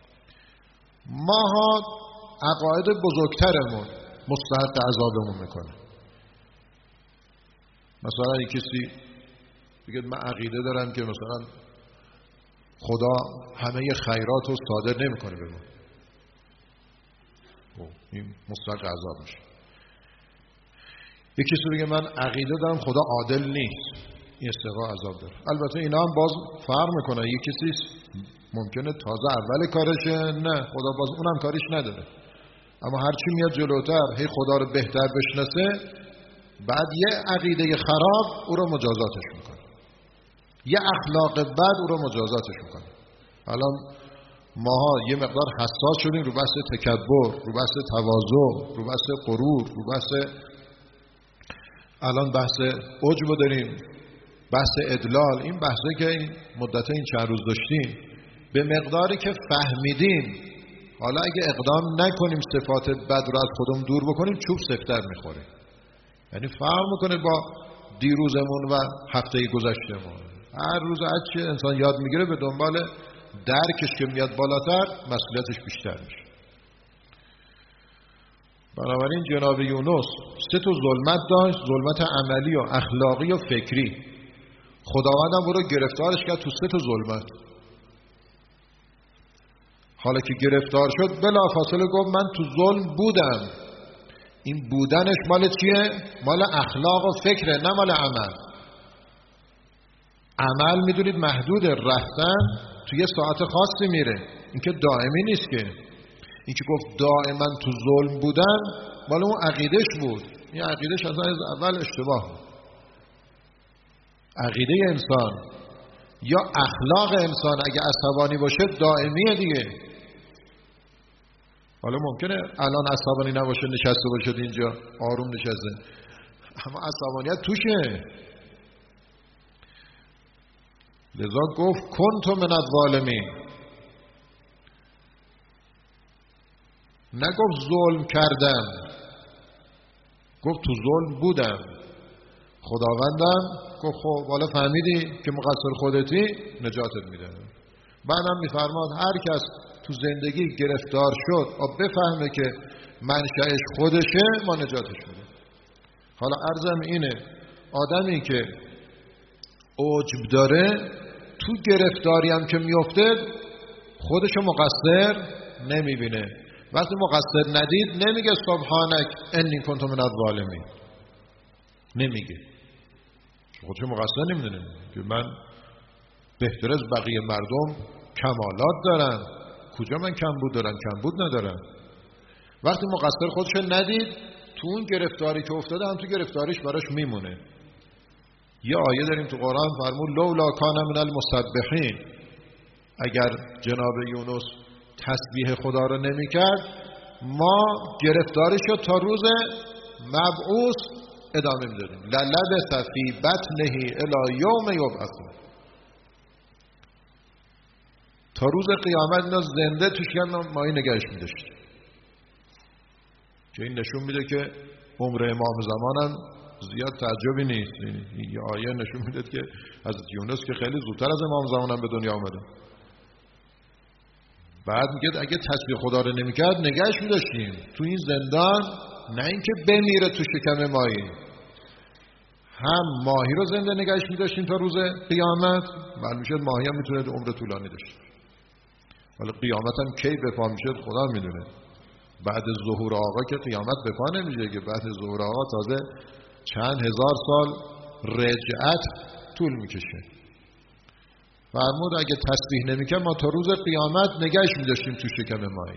ماها عقاید بزرگترمون مستحق عذابمون میکنه. مثلا این کسی بگه من عقیده دارم که مثلا خدا همه خیرات رو صادر نمیکنه به ما، این مستحق عذاب میشه. یک کسی بگه من عقیده دارم خدا عادل نیست، این استحقاق عذاب داره. البته اینا هم باز فرق میکنه. یک کسی ممکنه تازه اول کارشه، نه خدا باز اونم کاریش نداره، اما هرچی میاد جلوتر هی خدا رو بهتر بشناسه، بعد یه عقیده خراب او رو مجازاتش میکنه، یه اخلاق بد او رو مجازاتش میکنه. الان ماها یه مقدار حساس شدیم رو بحث تکبر، رو بحث تواضع، رو بحث غرور، رو بحث الان بحث عجب داریم، بحث ادلال. این بحثه که این مدت این چند روز داشتیم، به مقداری که فهمیدیم حالا اگه اقدام نکنیم صفات بد رو از خودمون دور بکنیم، چوب سفتر میخوره. یعنی فرق میکنه با دیروزمون و هفته گذشتهمون. هر روز هرچی انسان یاد میگیره به دنبال درکش که میاد بالاتر، مسئولیتش بیشتر میشه. بنابراین جناب یونس 3 ظلمت داشت، ظلمت عملی و اخلاقی و فکری. خداوند هم او رو گرفتارش کرد تو 3 ظلمت. حالا که گرفتار شد بلافاصله گفت من تو ظلم بودم. این بودنش مال چیه؟ مال اخلاق و فکره، نه مال عمل. عمل میدونید محدود، رفتن تو یه ساعت خاصی میره، این که دائمی نیست که. این که گفت دائما تو ظلم بودن مال اون عقیدش بود. این عقیدش از اول اشتباه بود. عقیده انسان یا اخلاق انسان اگه عصبانی باشه دائمیه دیگه. حالا ممکنه الان عصبانی نباشه، نشسته باشه اینجا آروم نشسته، اما عصبانیت توشه. لذا گفت کنت من الظالمین. نگفت ظلم کردم، گفت تو ظلم بودم. خداوندم گفت خب حالا فهمیدی که مقصر خودتی، نجاتت میدم. بعدم میفرماد هر کس تو زندگی گرفتار شد و بفهمه که منشأش خودشه، ما نجاتش میدیم. حالا عرضم اینه، آدمی که عجب داره تو گرفتاری هم که میفته خودشو مقصر نمیبینه. وقتی مقصر ندید نمیگه سبحانک انی کنت من الظالمین، نمیگه، خودشو مقصر نمیدونه که من بهتر از بقیه مردم کمالات دارم، کجا من کمبود دارم؟ کمبود ندارم. وقتی مقصر خودشو ندید تو اون گرفتاری که افتاده هم تو گرفتاریش براش میمونه. یه آیه داریم تو قرآن فرمود لولا کان من المسبحین، اگر جناب یونس تسبیح خدا رو نمی کرد ما گرفتارش رو تا روز مبعوث ادامه میدادیم. للبث فی بطنه الی یوم یبعثون، تا روز قیامت اینا زنده توش ماهی نگهش میداشت. که این نشون میده که عمر امام زمانم زیاد تعجبی نیست. این آیه نشون میده که حضرت یونس که خیلی زودتر از امام زمانم به دنیا آمده. بعد میگه اگه تسبیح خدا رو نمیکرد نگهش میداشتیم تو این زندان، نه اینکه بمیره تو شکم ماهی. هم ماهی رو زنده نگهش میداشتیم تا روز قیامت، معلوم شد ماهی هم میتونه عمر طولانی داشته. حالا قیامت هم کی به پا میشه خدا میدونه. بعد ظهور آقا که قیامت به پا نمیشه، که بعد ظهور آقا تازه چند هزار سال رجعت طول میکشه. فرمود اگه تسبیح نمیکرد ما تا روز قیامت نگهش میداشتیم تو شکم ماهی.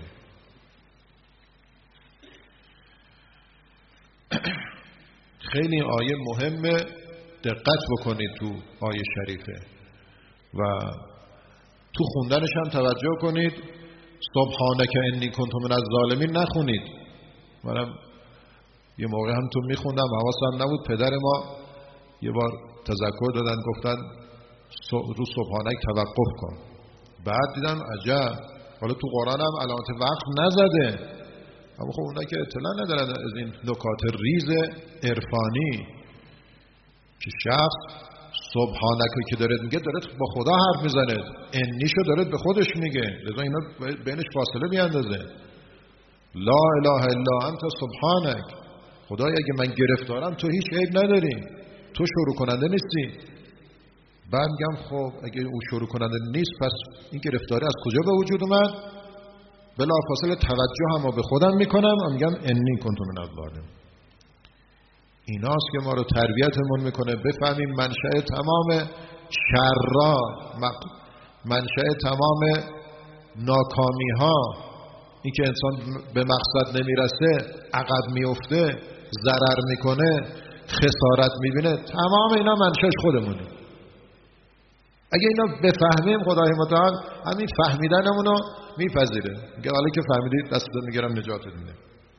خیلی آیه مهمه، دقت بکنید تو آیه شریفه و تو خوندنش هم توجه کنید. سبحانک انی کنت من الظالمین نخونید. منم یه موقع هم تو میخوندم حواسم نبود، پدر ما یه بار تذکر دادن گفتن رو سبحانک توقف کن. بعد دیدم عجب، حالا تو قرآن هم علامت وقف نزده، اما خب اونا که اطلاع ندارن از این نکات ریز عرفانی که شخص سبحانک که داره میگه داره با خدا حرف میزنه، انیشو داره به خودش میگه، لذا اینا بینش فاصله بیاندازه. لا اله الا انت سبحانک، خدای اگه من گرفتارم تو هیچ عیب نداری، تو شروع کننده نیستی. بعد میگم خب اگه او شروع کننده نیست پس این گرفتاری از کجا به وجود اومد؟ بلافاصله توجه هم به خودم میکنم و میگم انی کنت من الظالمین. ایناست که ما رو تربیتمون میکنه بفهمیم منشأ تمام شرها، منشأ تمام ناکامی ها، این که انسان به مقصد نمیرسه، عقب میفته، ضرر میکنه، خسارت میبینه، تمام اینا منشأش خودمونه. اگه اینا بفهمیم خدای متعال همین فهمیدنمون رو میپذیره، میگه حالا که فهمیدید دستتون میگیرم نجاتت میدم.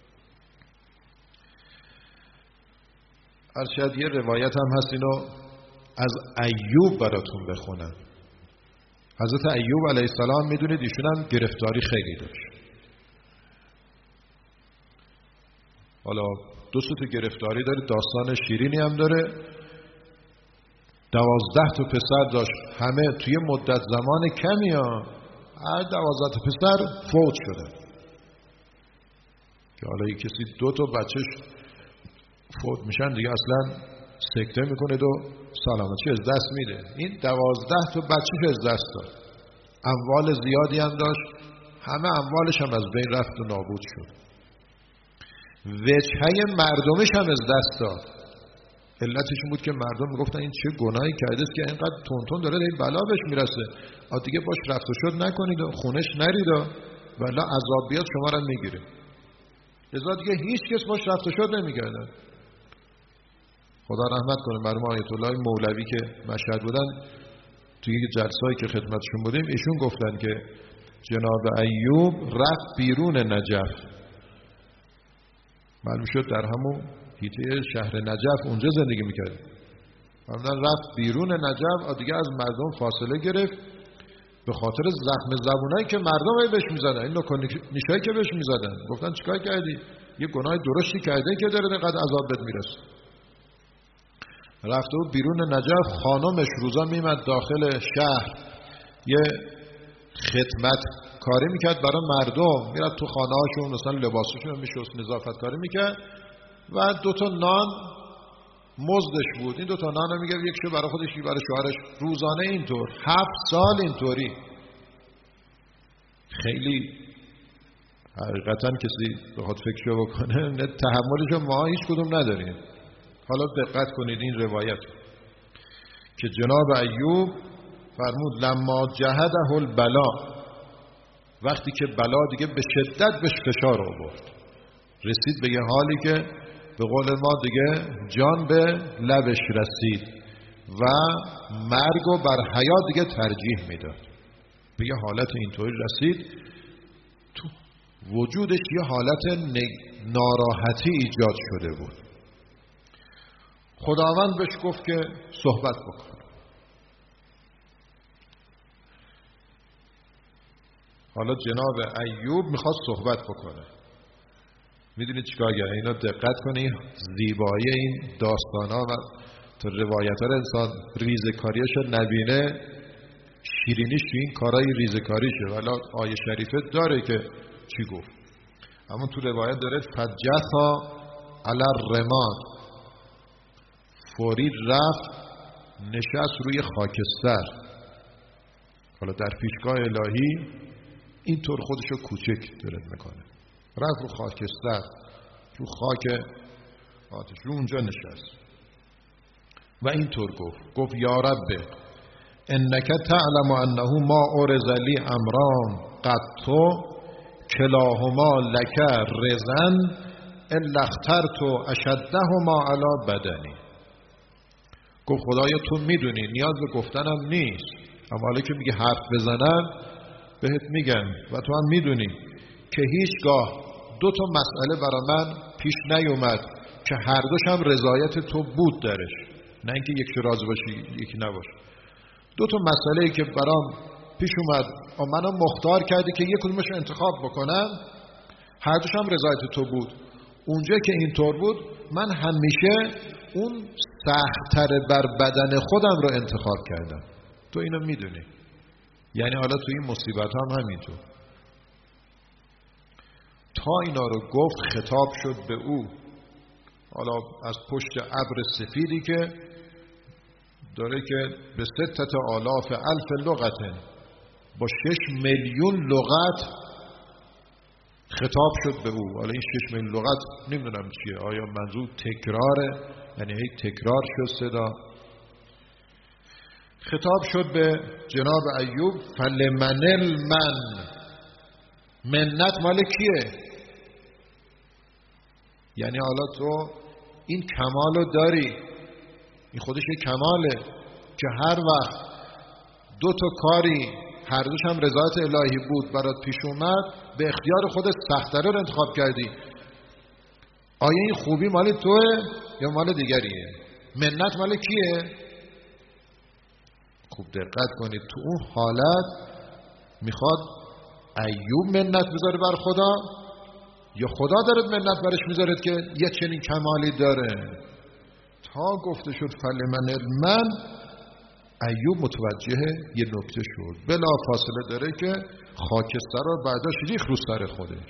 شاید یه روایت هم هست اینو از ایوب براتون بخونم. حضرت ایوب علیه السلام میدونید ایشون هم گرفتاری خیلی داشت. حالا دو تا گرفتاری داره، داستان شیرینی هم داره. 12 تا پسر داشت، همه توی مدت زمان کمی ها هر 12 تا پسر فوت شده. که حالا یک کسی 2 تا بچهش فوت میشن دیگه اصلا سکته میکنه و سلامتی از دست میده. این 12 تا بچهش از دست داد، اموال زیادی هم داشت، همه اموالش هم از بین رفت و نابود شد. وجهه مردمش هم از دست داد. علتش این بود که مردم میگفتن این چه گناهی کرده است که اینقدر تونتون داره این بلا بهش میرسه، دیگه باش رفت و شد نکنید و خونش نرید ولی عذاب بیاد شما رو میگیره. لذا دیگه هیچ کس باش رفت و شد نمیکردن. خدا رحمت کنه مرحوم آیت الله مولوی که مشهد بودن، توی یک جلسه‌ای که خدمتشون بودیم ایشون گفتن که جناب ایوب رفت بیرون نجف، معلوم شد در همون حیطه شهر نجف اونجا زندگی میکرد. معمولا رفت بیرون نجف دیگه از مردم فاصله گرفت به خاطر زخم زبونایی که مردم بهش میزدن، این نکونیشایی که بهش میزدن. گفتن چیکار کردی؟ یه گناه درشتی کرده که داره اینقدر عذاب بهت میرسه. رفته بود بیرون نجف، خانمش روزا میمد داخل شهر یه خدمت کاری میکرد برای مردم، میرد تو خانه هاشون مثلا لباسشون میشست، نظافت کاری میکرد و 2 نان مزدش بود. این 2 نان رو میگرد، یکشو برای خودش یکی برای شوهرش. روزانه اینطور 7 سال اینطوری. خیلی حقیقتا کسی بخواد فکرشو بکنه نه تحملشو ما هیچ کدوم نداریم. حالا دقت کنید این روایت که جناب ایوب فرمود لما جهده البلا، وقتی که بلا دیگه به شدت بهش فشار آورد، رسید به یه حالی که به قول ما دیگه جان به لبش رسید و مرگ و بر حیات دیگه ترجیح میداد، به یه حالت اینطوری رسید تو وجودش یه حالت ناراحتی ایجاد شده بود. خداوند بهش گفت که صحبت بکن. حالا جناب ایوب میخواست صحبت بکنه. میدونید چیکار کرد؟ اینا دقت کنید، زیبایی این داستانا و تو روایت ها انسان ریزکاریشو نبینه، شیرینیش تو این کارهای ریزکاریشه. ولی آیه شریفه داره که چی گفت، اما تو روایت داره فجثا علی الرماد، فوری رفت نشست روی خاکستر. حالا در پیشگاه الهی اینطور خودشو کوچک داره میکنه، رفت رو خاکستر، رو خاک آتش، رو اونجا نشست و اینطور گفت یا رب انک تعلم انه ما ارز لی امران قط کلاهما لک رزن الا اخترت اشدهما علی بدنی. گفت خدایا تو میدونی، نیاز به گفتنم نیست، اما حالا که میگه حرف بزنن بهت میگن و تو هم میدونی که هیچگاه 2 مسئله برای من پیش نیومد که هر دوش هم رضایت تو بود درش، نه اینکه یکی راضی باشی یکی نباشه. 2 مسئله که برام پیش اومد و منو مختار کردی که یک کدومش انتخاب بکنم، هر دوش هم رضایت تو بود. اونجا که اینطور بود من همیشه اون سخت‌تر بر بدن خودم رو انتخاب کردم. تو اینو میدونی. یعنی حالا تو این مصیبت هم همینطور. تا اینا رو گفت خطاب شد به او، حالا از پشت ابر سفیدی که داره که به 6,000,000 لغت، با 6 میلیون لغت خطاب شد به او. حالا این 6 میلیون لغت نمیدونم چیه، آیا منظور تکراره، یعنی هی تکرار شد صدا. خطاب شد به جناب ایوب فلمن المن، منت مال کیه؟ یعنی حالا تو این کمالو داری، این خودش یه کماله که هر وقت 2 کاری هر دوش هم رضایت الهی بود برات پیش اومد، به اختیار خودت سخت‌تر رو انتخاب کردی. آیا این خوبی مال توه یا مال دیگریه؟ منت مال کیه؟ خوب دقت کنید، تو اون حالت میخواد ایوب منت بذاره بر خدا یا خدا دارد منت برش میذارد که یه چنین کمالی داره؟ تا گفته شد فلمن المن، ایوب متوجه یه نکته شد، بلا فاصله داره که خاکستر رو بعداش ریخ رو سر خودش.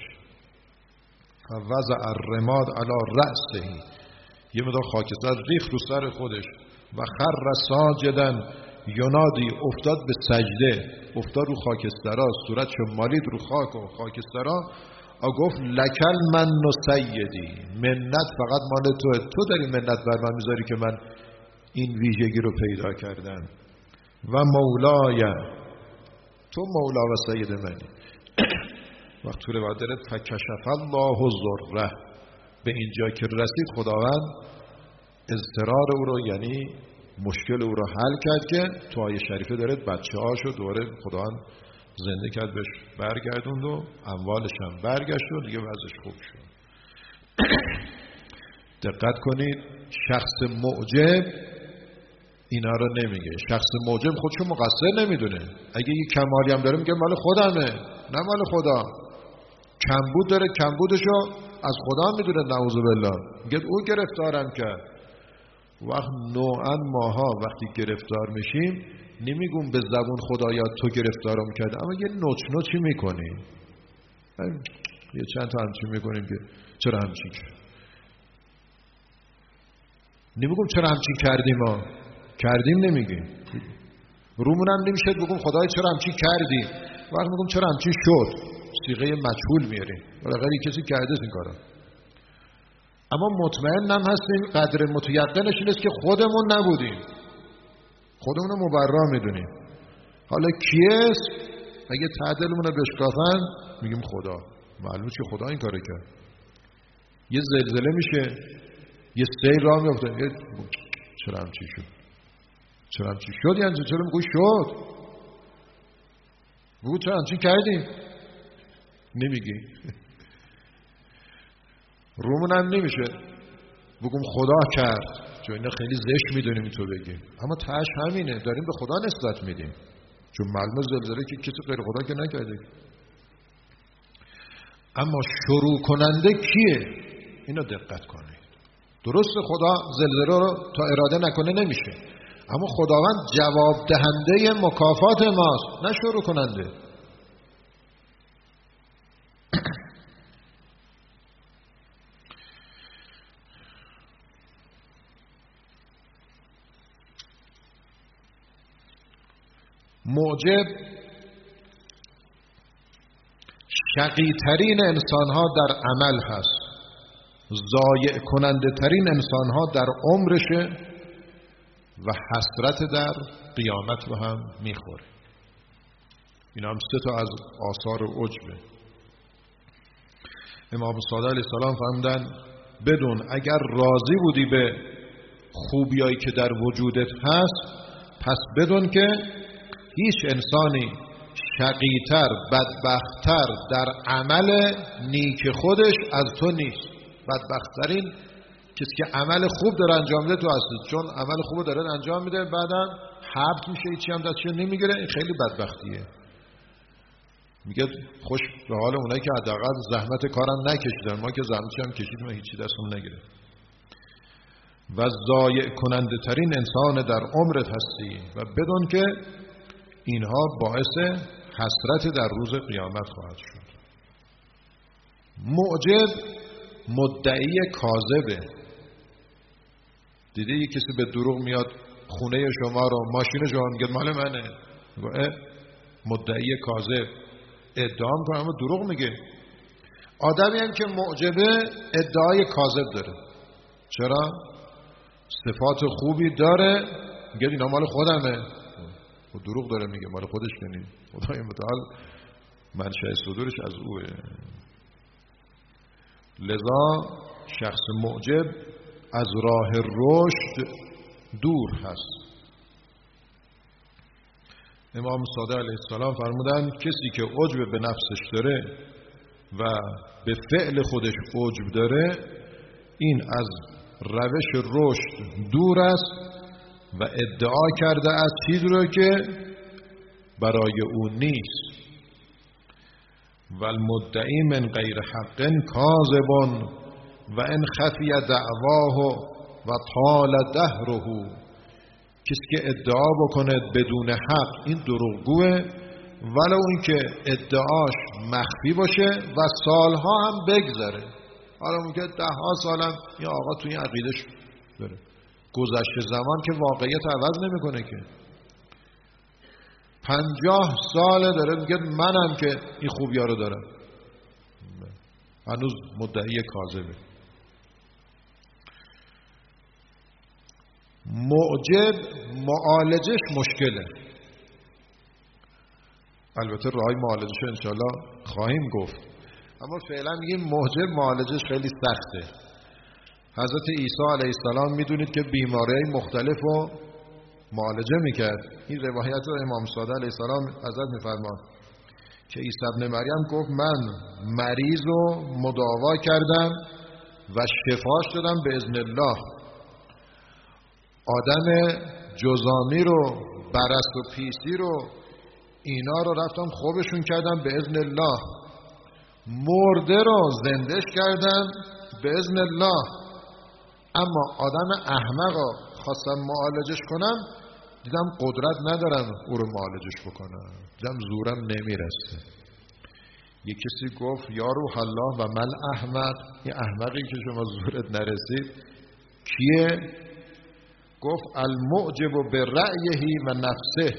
فوضع الرماد علی رأسه، یه مقدار خاکستر ریخ رو سر خودش و خر ساجدا ینادی، افتاد به سجده، افتاد رو خاکسترها، صورتشو مالید رو خاک و خاکسترها و گفت لکل من سیدی، منت فقط مال توه، تو داری منت بر من میذاری که من این ویژگی رو پیدا کردم. و مولای، تو مولا و سید منی. وقت تو روایت داره فکشف الله ضره، به اینجا که رسید خداوند اضطرار او رو، یعنی مشکل او رو حل کرد که تو آیه شریفه داره بچه هاشو دوره خداوند زنده کرد، بهش برگردوند و اموالش هم برگشت و دیگه وضعش خوب شد. دقت کنید، شخص معجب اینا رو نمیگه. شخص موجب خودشو مقصر نمیدونه. اگه یه کمالی هم داره میگه مال خودمه، نه مال خدا. کمبود داره، کمبودشو از خدا میدونه، نعوذ بالله. میگه او گرفتارم کرد. وقت نوعا ماها وقتی گرفتار میشیم نمیگم به زبون خدایا تو گرفتارم کرد، اما یه نوچی میکنیم، یه چند تا همچین میکنیم که چرا همچین کرد. نمیگم چرا همچین کردیم، ما کردیم نمیگیم. رومون هم نمیشه بگم خدای چرا همچین کردی، وقت میگم چرا همچین شد، صیغه مجهول میاریم، بالاخره کسی کرده این کارا. اما مطمئن هم هستیم، قدر متیقنش این است که خودمون نبودیم، خودمون رو مبرا میدونیم. حالا کیست؟ اگه تعدلمون رو بشکافن میگیم خدا. معلومه که خدا این کارو کرد. یه زلزله میشه، یه سیل راه میفته، چرا همچین شد؟ چرا همچین شد؟ یعنی چرا میگوی شد؟ بگو چرا همچین کردیم؟ نمیگی. رومون هم نمیشه بگم خدا کرد، چون اینا خیلی زشت میدونیم تو بگیم، اما تاش همینه، داریم به خدا نسبت میدیم، چون معلومه زلزله که کسی غیر خدا که نکرده. اما شروع کننده کیه؟ اینو دقت کنید. درست خدا زلزله رو تا اراده نکنه نمیشه، اما خداوند جواب دهنده مکافات ماست، نه شروع کننده. موجب شقی‌ترین انسان‌ها در عمل هست، ضایع کننده ترین انسان‌ها در عمرشه و حسرت در قیامت رو هم میخوره. این هم 3 تا از آثار عجبه. امام صادق علیه السلام فرمودن بدون اگر راضی بودی به خوبیایی که در وجودت هست، پس بدون که هیچ انسانی شقی‌تر، بدبخت‌تر در عمل نیک خودش از تو نیست. بدبخت‌ترین کسی که عمل خوب داره انجام میده تو هستی، چون عمل خوب داره انجام میده بعدم حبس میشه، هیچی هم دستش نمیگیره، این خیلی بدبختیه. میگه خوش به حال اونایی که حداقل زحمت کارم نکشیدن، ما که زحمتش هم کشیدیم و هیچی دستمون نگیره. و ضایع کننده ترین انسان در عمرت هستی و بدون که اینها باعث حسرت در روز قیامت خواهد شد. معجب مدعی کاذبه. دیدی یک کسی به دروغ میاد خونه شما رو، ماشین شما، میگه مال منه، مدعی کاذب، ادعا میکنه اما دروغ میگه. آدمی هم که معجبه ادعای کاذب داره. چرا؟ صفات خوبی داره، میگه اینا مال خودمه، و دروغ داره میگه مال خودش کنی. خدای متعال منشأ صدورش از اوه. لذا شخص معجب از راه رشد دور هست. امام صادق علیه السلام فرمودن کسی که عجب به نفسش داره و به فعل خودش عجب داره، این از روش رشد دور است و ادعا کرده از چیزی رو که برای او نیست. و المدعی من غیر حق کاذب و ان خفی دعواه و طال دهره. کسی که ادعا بکنه بدون حق این دروغگوه، ولو اینکه ادعاش مخفی باشه و سالها هم بگذره. حالا ممکنه 10 سالم این آقا توی این عقیدش داره، گذشته زمان که واقعیت عوض نمیکنه که. 50 ساله داره میگه منم که این خوبیا رو دارم، هنوز مدعی کاذبه. معجب معالجش مشکله. البته راهی معالجش انشالله خواهیم گفت، اما فعلا میگیم معجب معالجش خیلی سخته. حضرت عیسی علیه السلام میدونید که بیماری‌های مختلف رو معالجه میکرد. این روایت رو امام صادق علیه السلام حضرت میفرمان که عیسی ابن مریم گفت من مریض رو مداوا کردم و شفاش دادم به اذن الله. آدم جزامی رو، برص و پیسی رو، اینا رو رفتن خوبشون کردن به اذن الله. مرده رو زندش کردن به اذن الله. اما آدم احمق رو خواستم معالجش کنم، دیدم قدرت ندارم او رو معالجش بکنم، دیدم زورم نمیرسه. یک کسی گفت یا روح الله و مل احمق، این احمقی که شما زورت نرسید کیه؟ گفت المعجب به رأیه و نفسه،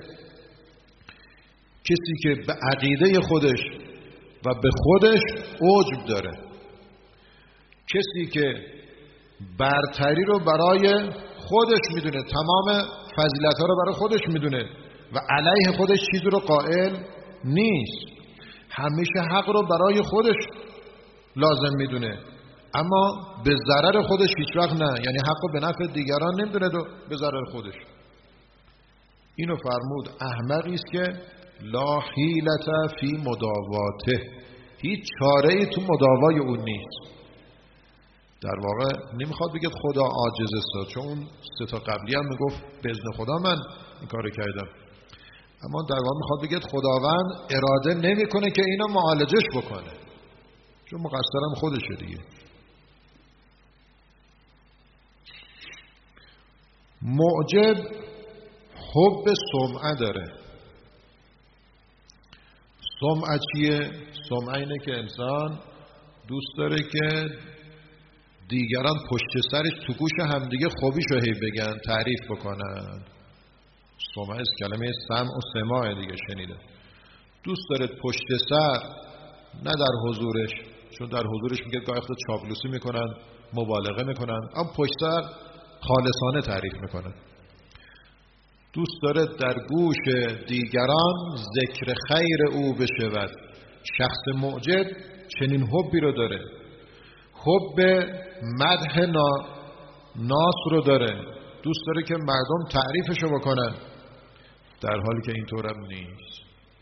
کسی که به عقیده خودش و به خودش عجب داره، کسی که برتری رو برای خودش میدونه، تمام فضیلت ها رو برای خودش میدونه و علیه خودش چیزی رو قائل نیست، همیشه حق رو برای خودش لازم میدونه اما به ضرر خودش هیچ وقت نه، یعنی حق رو به نفع دیگران نمیدونه به ضرر خودش. اینو فرمود احمقی است که لا حیلة فی مداواته، هیچ چاره‌ای تو مداوای اون نیست. در واقع نمیخواد بگه خدا عاجز است، چون اون سه تا قبلی هم میگفت به اذن خدا من این کارو کردم، اما در واقع میخواد بگه خداوند اراده نمیکنه که اینو معالجش بکنه، چون مقصرم خودشه دیگه. معجب حب سمعه داره. سمعه چیه؟ سمعه اینه که انسان دوست داره که دیگران پشت سرش تو گوش همدیگه خوبیشو هی بگن، تعریف بکنن. سمعه از کلمه سمع و سماع دیگه شنیده. دوست داره پشت سر، نه در حضورش، چون در حضورش میگه گاهی وقتا چاپلوسی میکنن، مبالغه میکنن، اما پشت سر خالصانه تعریف میکنن. دوست داره در گوش دیگران ذکر خیر او بشود. شخص معجب چنین حبی رو داره، حب مدح ناس رو داره، دوست داره که مردم تعریفشو بکنن، در حالی که اینطور هم نیست.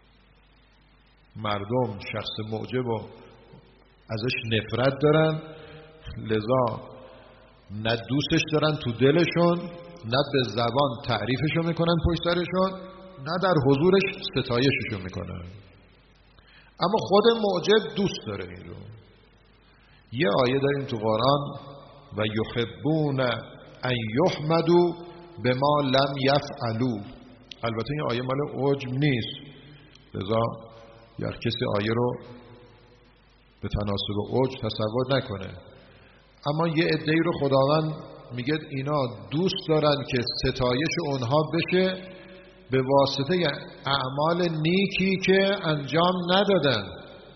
مردم شخص معجب رو ازش نفرت دارن، لذا نه دوستش دارن تو دلشون، نه به زبان تعریفشو میکنن پشت سرشون، نه در حضورش ستایششو میکنن. اما خود معجب دوست داره این رو. یه آیه داریم تو قرآن و یحبون ان یحمدوا بما لم یفعلوا. البته این آیه مال عجب نیست، لذا یا کسی آیه رو به تناسب عجب تصور نکنه. اما یه عده‌ای رو خداوند میگه اینا دوست دارن که ستایش اونها بشه به واسطه اعمال نیکی که انجام ندادن.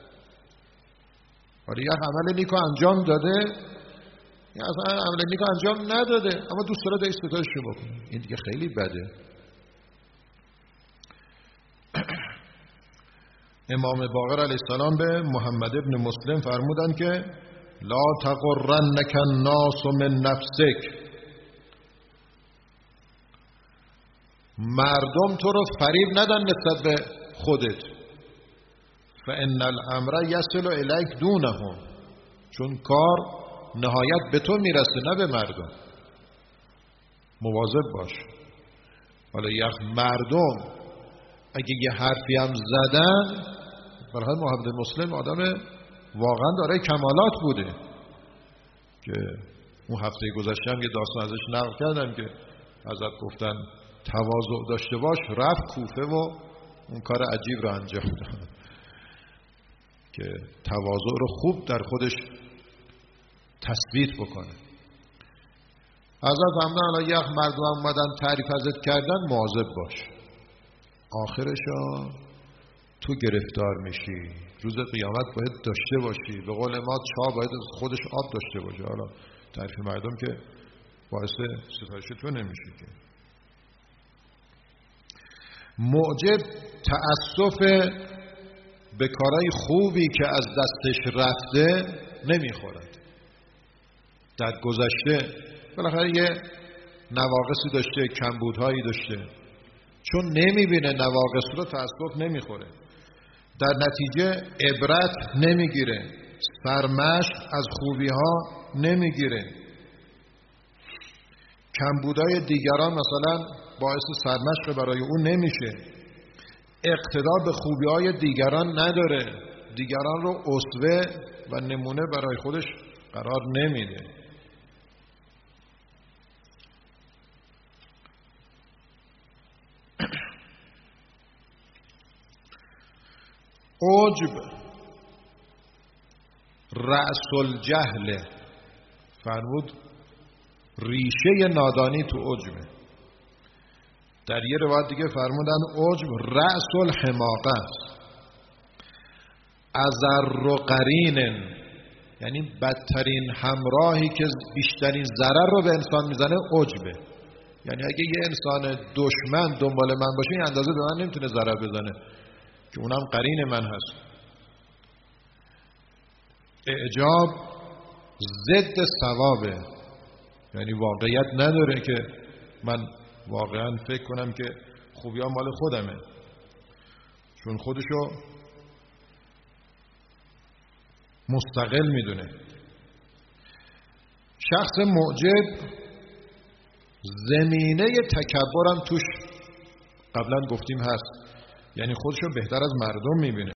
ولی یک عمل نیکو انجام داده، یا اصلا عمل نیکو انجام نداده، اما دوست داره در ستایش بکنه. این دیگه خیلی بده. امام باقر علیه السلام به محمد ابن مسلم فرمودن که لا تغرنک الناس من نفسک، مردم تو رو فریب ندن نسبت به خودت، فان الامر یصل الیک دونهم، چون کار نهایت به تو میرسه نه به مردم. مواظب باش. حالا یک مردم اگه یه حرفی هم زدن، برای محمد مسلم آدم واقعا داره کمالات بوده که اون هفته گذشته هم یه داستان ازش نقل کردم که حضرت گفتن تواضع داشته باش، رفت کوفه و اون کار عجیب رو انجام داد که تواضع رو خوب در خودش تثبیت بکنه. حضرت فرمودن حالا یک مردم اومدن تعریف ازت کردن، مواظب باش، آخرشا تو گرفتار میشی، روز قیامت باید داشته باشی. به قول ما چا باید خودش آب داشته باشه. حالا تعریف مردم که باعث ستایش تو نمیشه که. معجب تأسف به کارهای خوبی که از دستش رفته نمیخورد. در گذشته بالاخره یه نواقصی داشته، کمبودهایی داشته، چون نمیبینه نواقص رو تأسف نمیخوره، در نتیجه عبرت نمیگیره، سرمشق از خوبی ها نمیگیره. کمبودهای دیگران مثلا باعث سرمشق برای او نمیشه. اقتدا به خوبی‌های دیگران نداره، دیگران رو اسوه و نمونه برای خودش قرار نمیده. عجب رأس الجهل، فرمود ریشه نادانی تو عجبه. در یه روایت دیگه فرمودن عجب رأس الحماقه است. اضر و قرین، یعنی بدترین همراهی که بیشترین ضرر رو به انسان میزنه عجبه. یعنی اگه یه انسان دشمن دنبال من باشه این اندازه به من نمیتونه ضرر بزنه که اونم قرین من هست. اعجاب ضد ثوابه، یعنی واقعیت نداره که من واقعا فکر کنم که خوبی ها مال خودمه، چون خودشو مستقل میدونه. شخص معجب زمینه تکبرم توش قبلا گفتیم هست، یعنی خودشو بهتر از مردم میبینه.